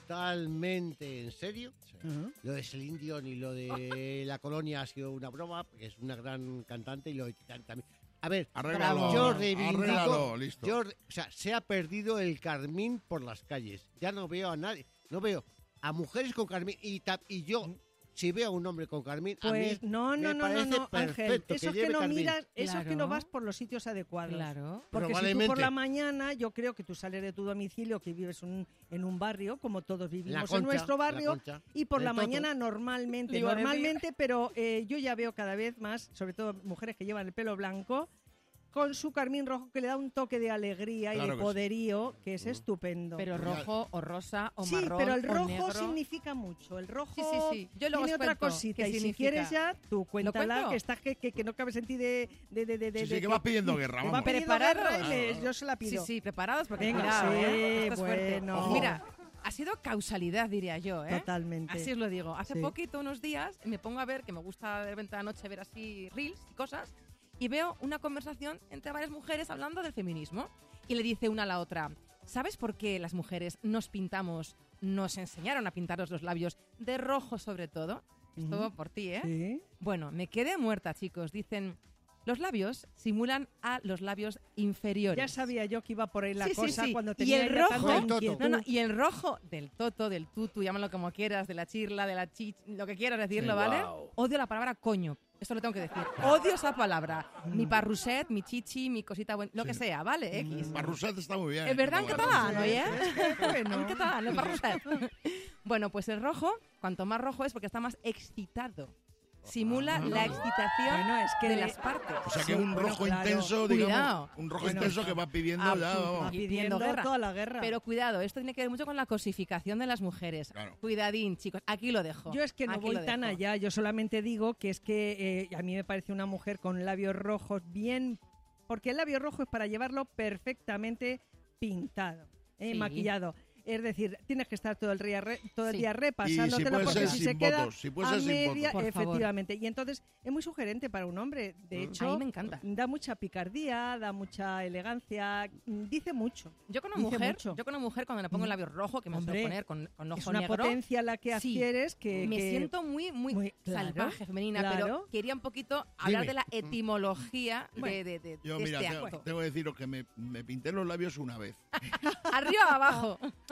totalmente en serio, Ujú. lo de Celine Dion y lo de La Colonia ha sido una broma, porque es una gran cantante y lo de Titán también. A ver, Arréglalo, yo reivindico, arréglalo, listo. yo re- o sea, se ha perdido el carmín por las calles. Ya no veo a nadie, no veo a mujeres con carmín y, ta- y yo, si veo a un hombre con carmín, a Pues mí no, no, me no, no, parece no, Ángel. perfecto Eso es que lleve no carmín. miras, eso es que no Claro. vas por los sitios adecuados. Claro. Porque si tú Probablemente. por la mañana, yo creo que tú sales de tu domicilio, que vives un- en un barrio, como todos vivimos en Concha, nuestro la barrio, Concha, y por el la Toto. mañana normalmente, Le iba a decir. normalmente, pero eh, yo ya veo cada vez más, sobre todo mujeres que llevan el pelo blanco, con su carmín rojo que le da un toque de alegría y Claro de que sí. poderío, que es estupendo. Pero rojo o rosa o sí, marrón pero el o rojo negro. significa mucho. El rojo Sí, sí, sí. Yo luego tiene os otra cuento cosita. qué Y si significa. quieres ya, tú cuéntala, cuento? que estás que, que, que no cabes en ti de... de, de, de, de- Sí, sí, de que vas pidiendo guerra, que vamos. va pidiendo ¿Preparados? guerra y le- yo se la pido. Sí, sí, preparados porque Venga, cuidado, sí, ¿eh? Esto es fuerte. bueno. Ojo. Mira, ha sido causalidad, diría yo, ¿eh? Totalmente. Así os lo digo. Hace Sí. poquito, unos días, me pongo a ver, que me gusta de repente a la noche ver así reels y cosas, y veo una conversación entre varias mujeres hablando del feminismo. Y le dice una a la otra, ¿sabes por qué las mujeres nos pintamos, nos enseñaron a pintarnos los labios de rojo sobre todo? Esto Ujú. por ti, ¿eh? Sí. Bueno, me quedé muerta, chicos. Dicen, los labios simulan a los labios inferiores. Ya sabía yo que iba por ahí la Sí, sí, cosa sí. cuando Y tenía el ya rojo- tanta Del toto. inquietud. No, no, y el rojo del toto, del tutu, llámalo como quieras, de la chirla, de la chich, lo que quieras decirlo, Sí. ¿vale? Wow. Odio la palabra coño. Esto lo tengo que decir. Odio esa palabra. Mi parruset, mi chichi, mi cosita buena, lo que sea, ¿vale? X. Barruset está muy bien. Es verdad en Está catalán, bueno. oye. Bueno. En catalán, el parruset. Bueno, pues el rojo, cuanto más rojo es porque está más excitado. Simula la excitación Bueno, es que de le- las partes. O sea que Sí, un bueno, rojo claro. intenso, Cuidado. digamos. Un rojo Bueno, intenso que va pidiendo Ah, ya, sí, vamos. Va Y pidiendo pidiendo guerra. toda la guerra. Pero cuidado, esto tiene que ver mucho con la cosificación de las mujeres. Claro. Cuidadín, chicos. Aquí lo dejo. Yo es que no Aquí voy lo tan dejo. allá, yo solamente digo que es que eh, a mí me parece una mujer con labios rojos bien... Porque el labio rojo es para llevarlo perfectamente pintado, eh, Sí. maquillado. Es decir, tienes que estar todo el día, re- todo el Sí. día Y si repasándotelo puede porque ser si sin se queda votos, si puede a ser sin media, votos. Por favor. efectivamente. Y entonces es muy sugerente para un hombre. De hecho, A mí me encanta. da mucha picardía, da mucha elegancia, mm, dice mucho. Yo con una Dice mujer, mucho. yo con una mujer cuando le pongo el labio rojo, que me Hombre, suelo poner con, con ojo Es una negro, potencia la que Sí. adquieres que... me que- siento muy, muy, muy- claro, salvaje, femenina, claro. pero quería un poquito hablar Dime. de la etimología de, Bueno, de, de- Yo, de mira, este te- acto. tengo que deciros que me, me pinté los labios una vez. Arriba abajo.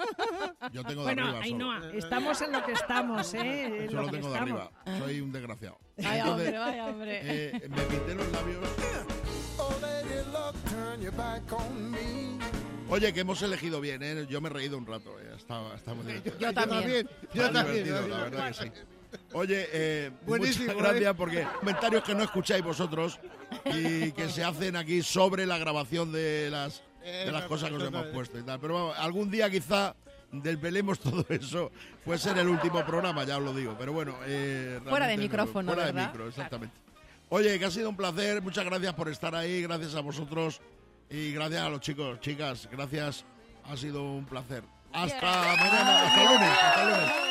Yo tengo de Bueno, arriba Ainhoa, solo. estamos en lo que estamos, ¿eh? En Solo lo que tengo de estamos. arriba. Soy un desgraciado. Vaya Entonces, hombre, vaya hombre. eh, me pinté los labios. Oye, que hemos elegido bien, ¿eh? Yo me he reído un rato, ¿eh? Está, está muy divertido. Yo también. Yo Está también. divertido, la verdad que sí. Oye, eh, Buenísimo, muchas gracias ¿eh? porque comentarios que no escucháis vosotros y que se hacen aquí sobre la grabación de las, de las cosas que os hemos puesto y tal. Pero vamos, algún día quizá desvelemos todo eso. Puede ser el último programa, ya os lo digo. Pero bueno, eh, Fuera de realmente no- micrófono, Fuera ¿verdad? de micro, exactamente. Oye, que ha sido un placer. Muchas gracias por estar ahí. Gracias a vosotros. Y gracias a los chicos, chicas. Gracias. Ha sido un placer. Hasta mañana. Hasta el lunes. Hasta el lunes.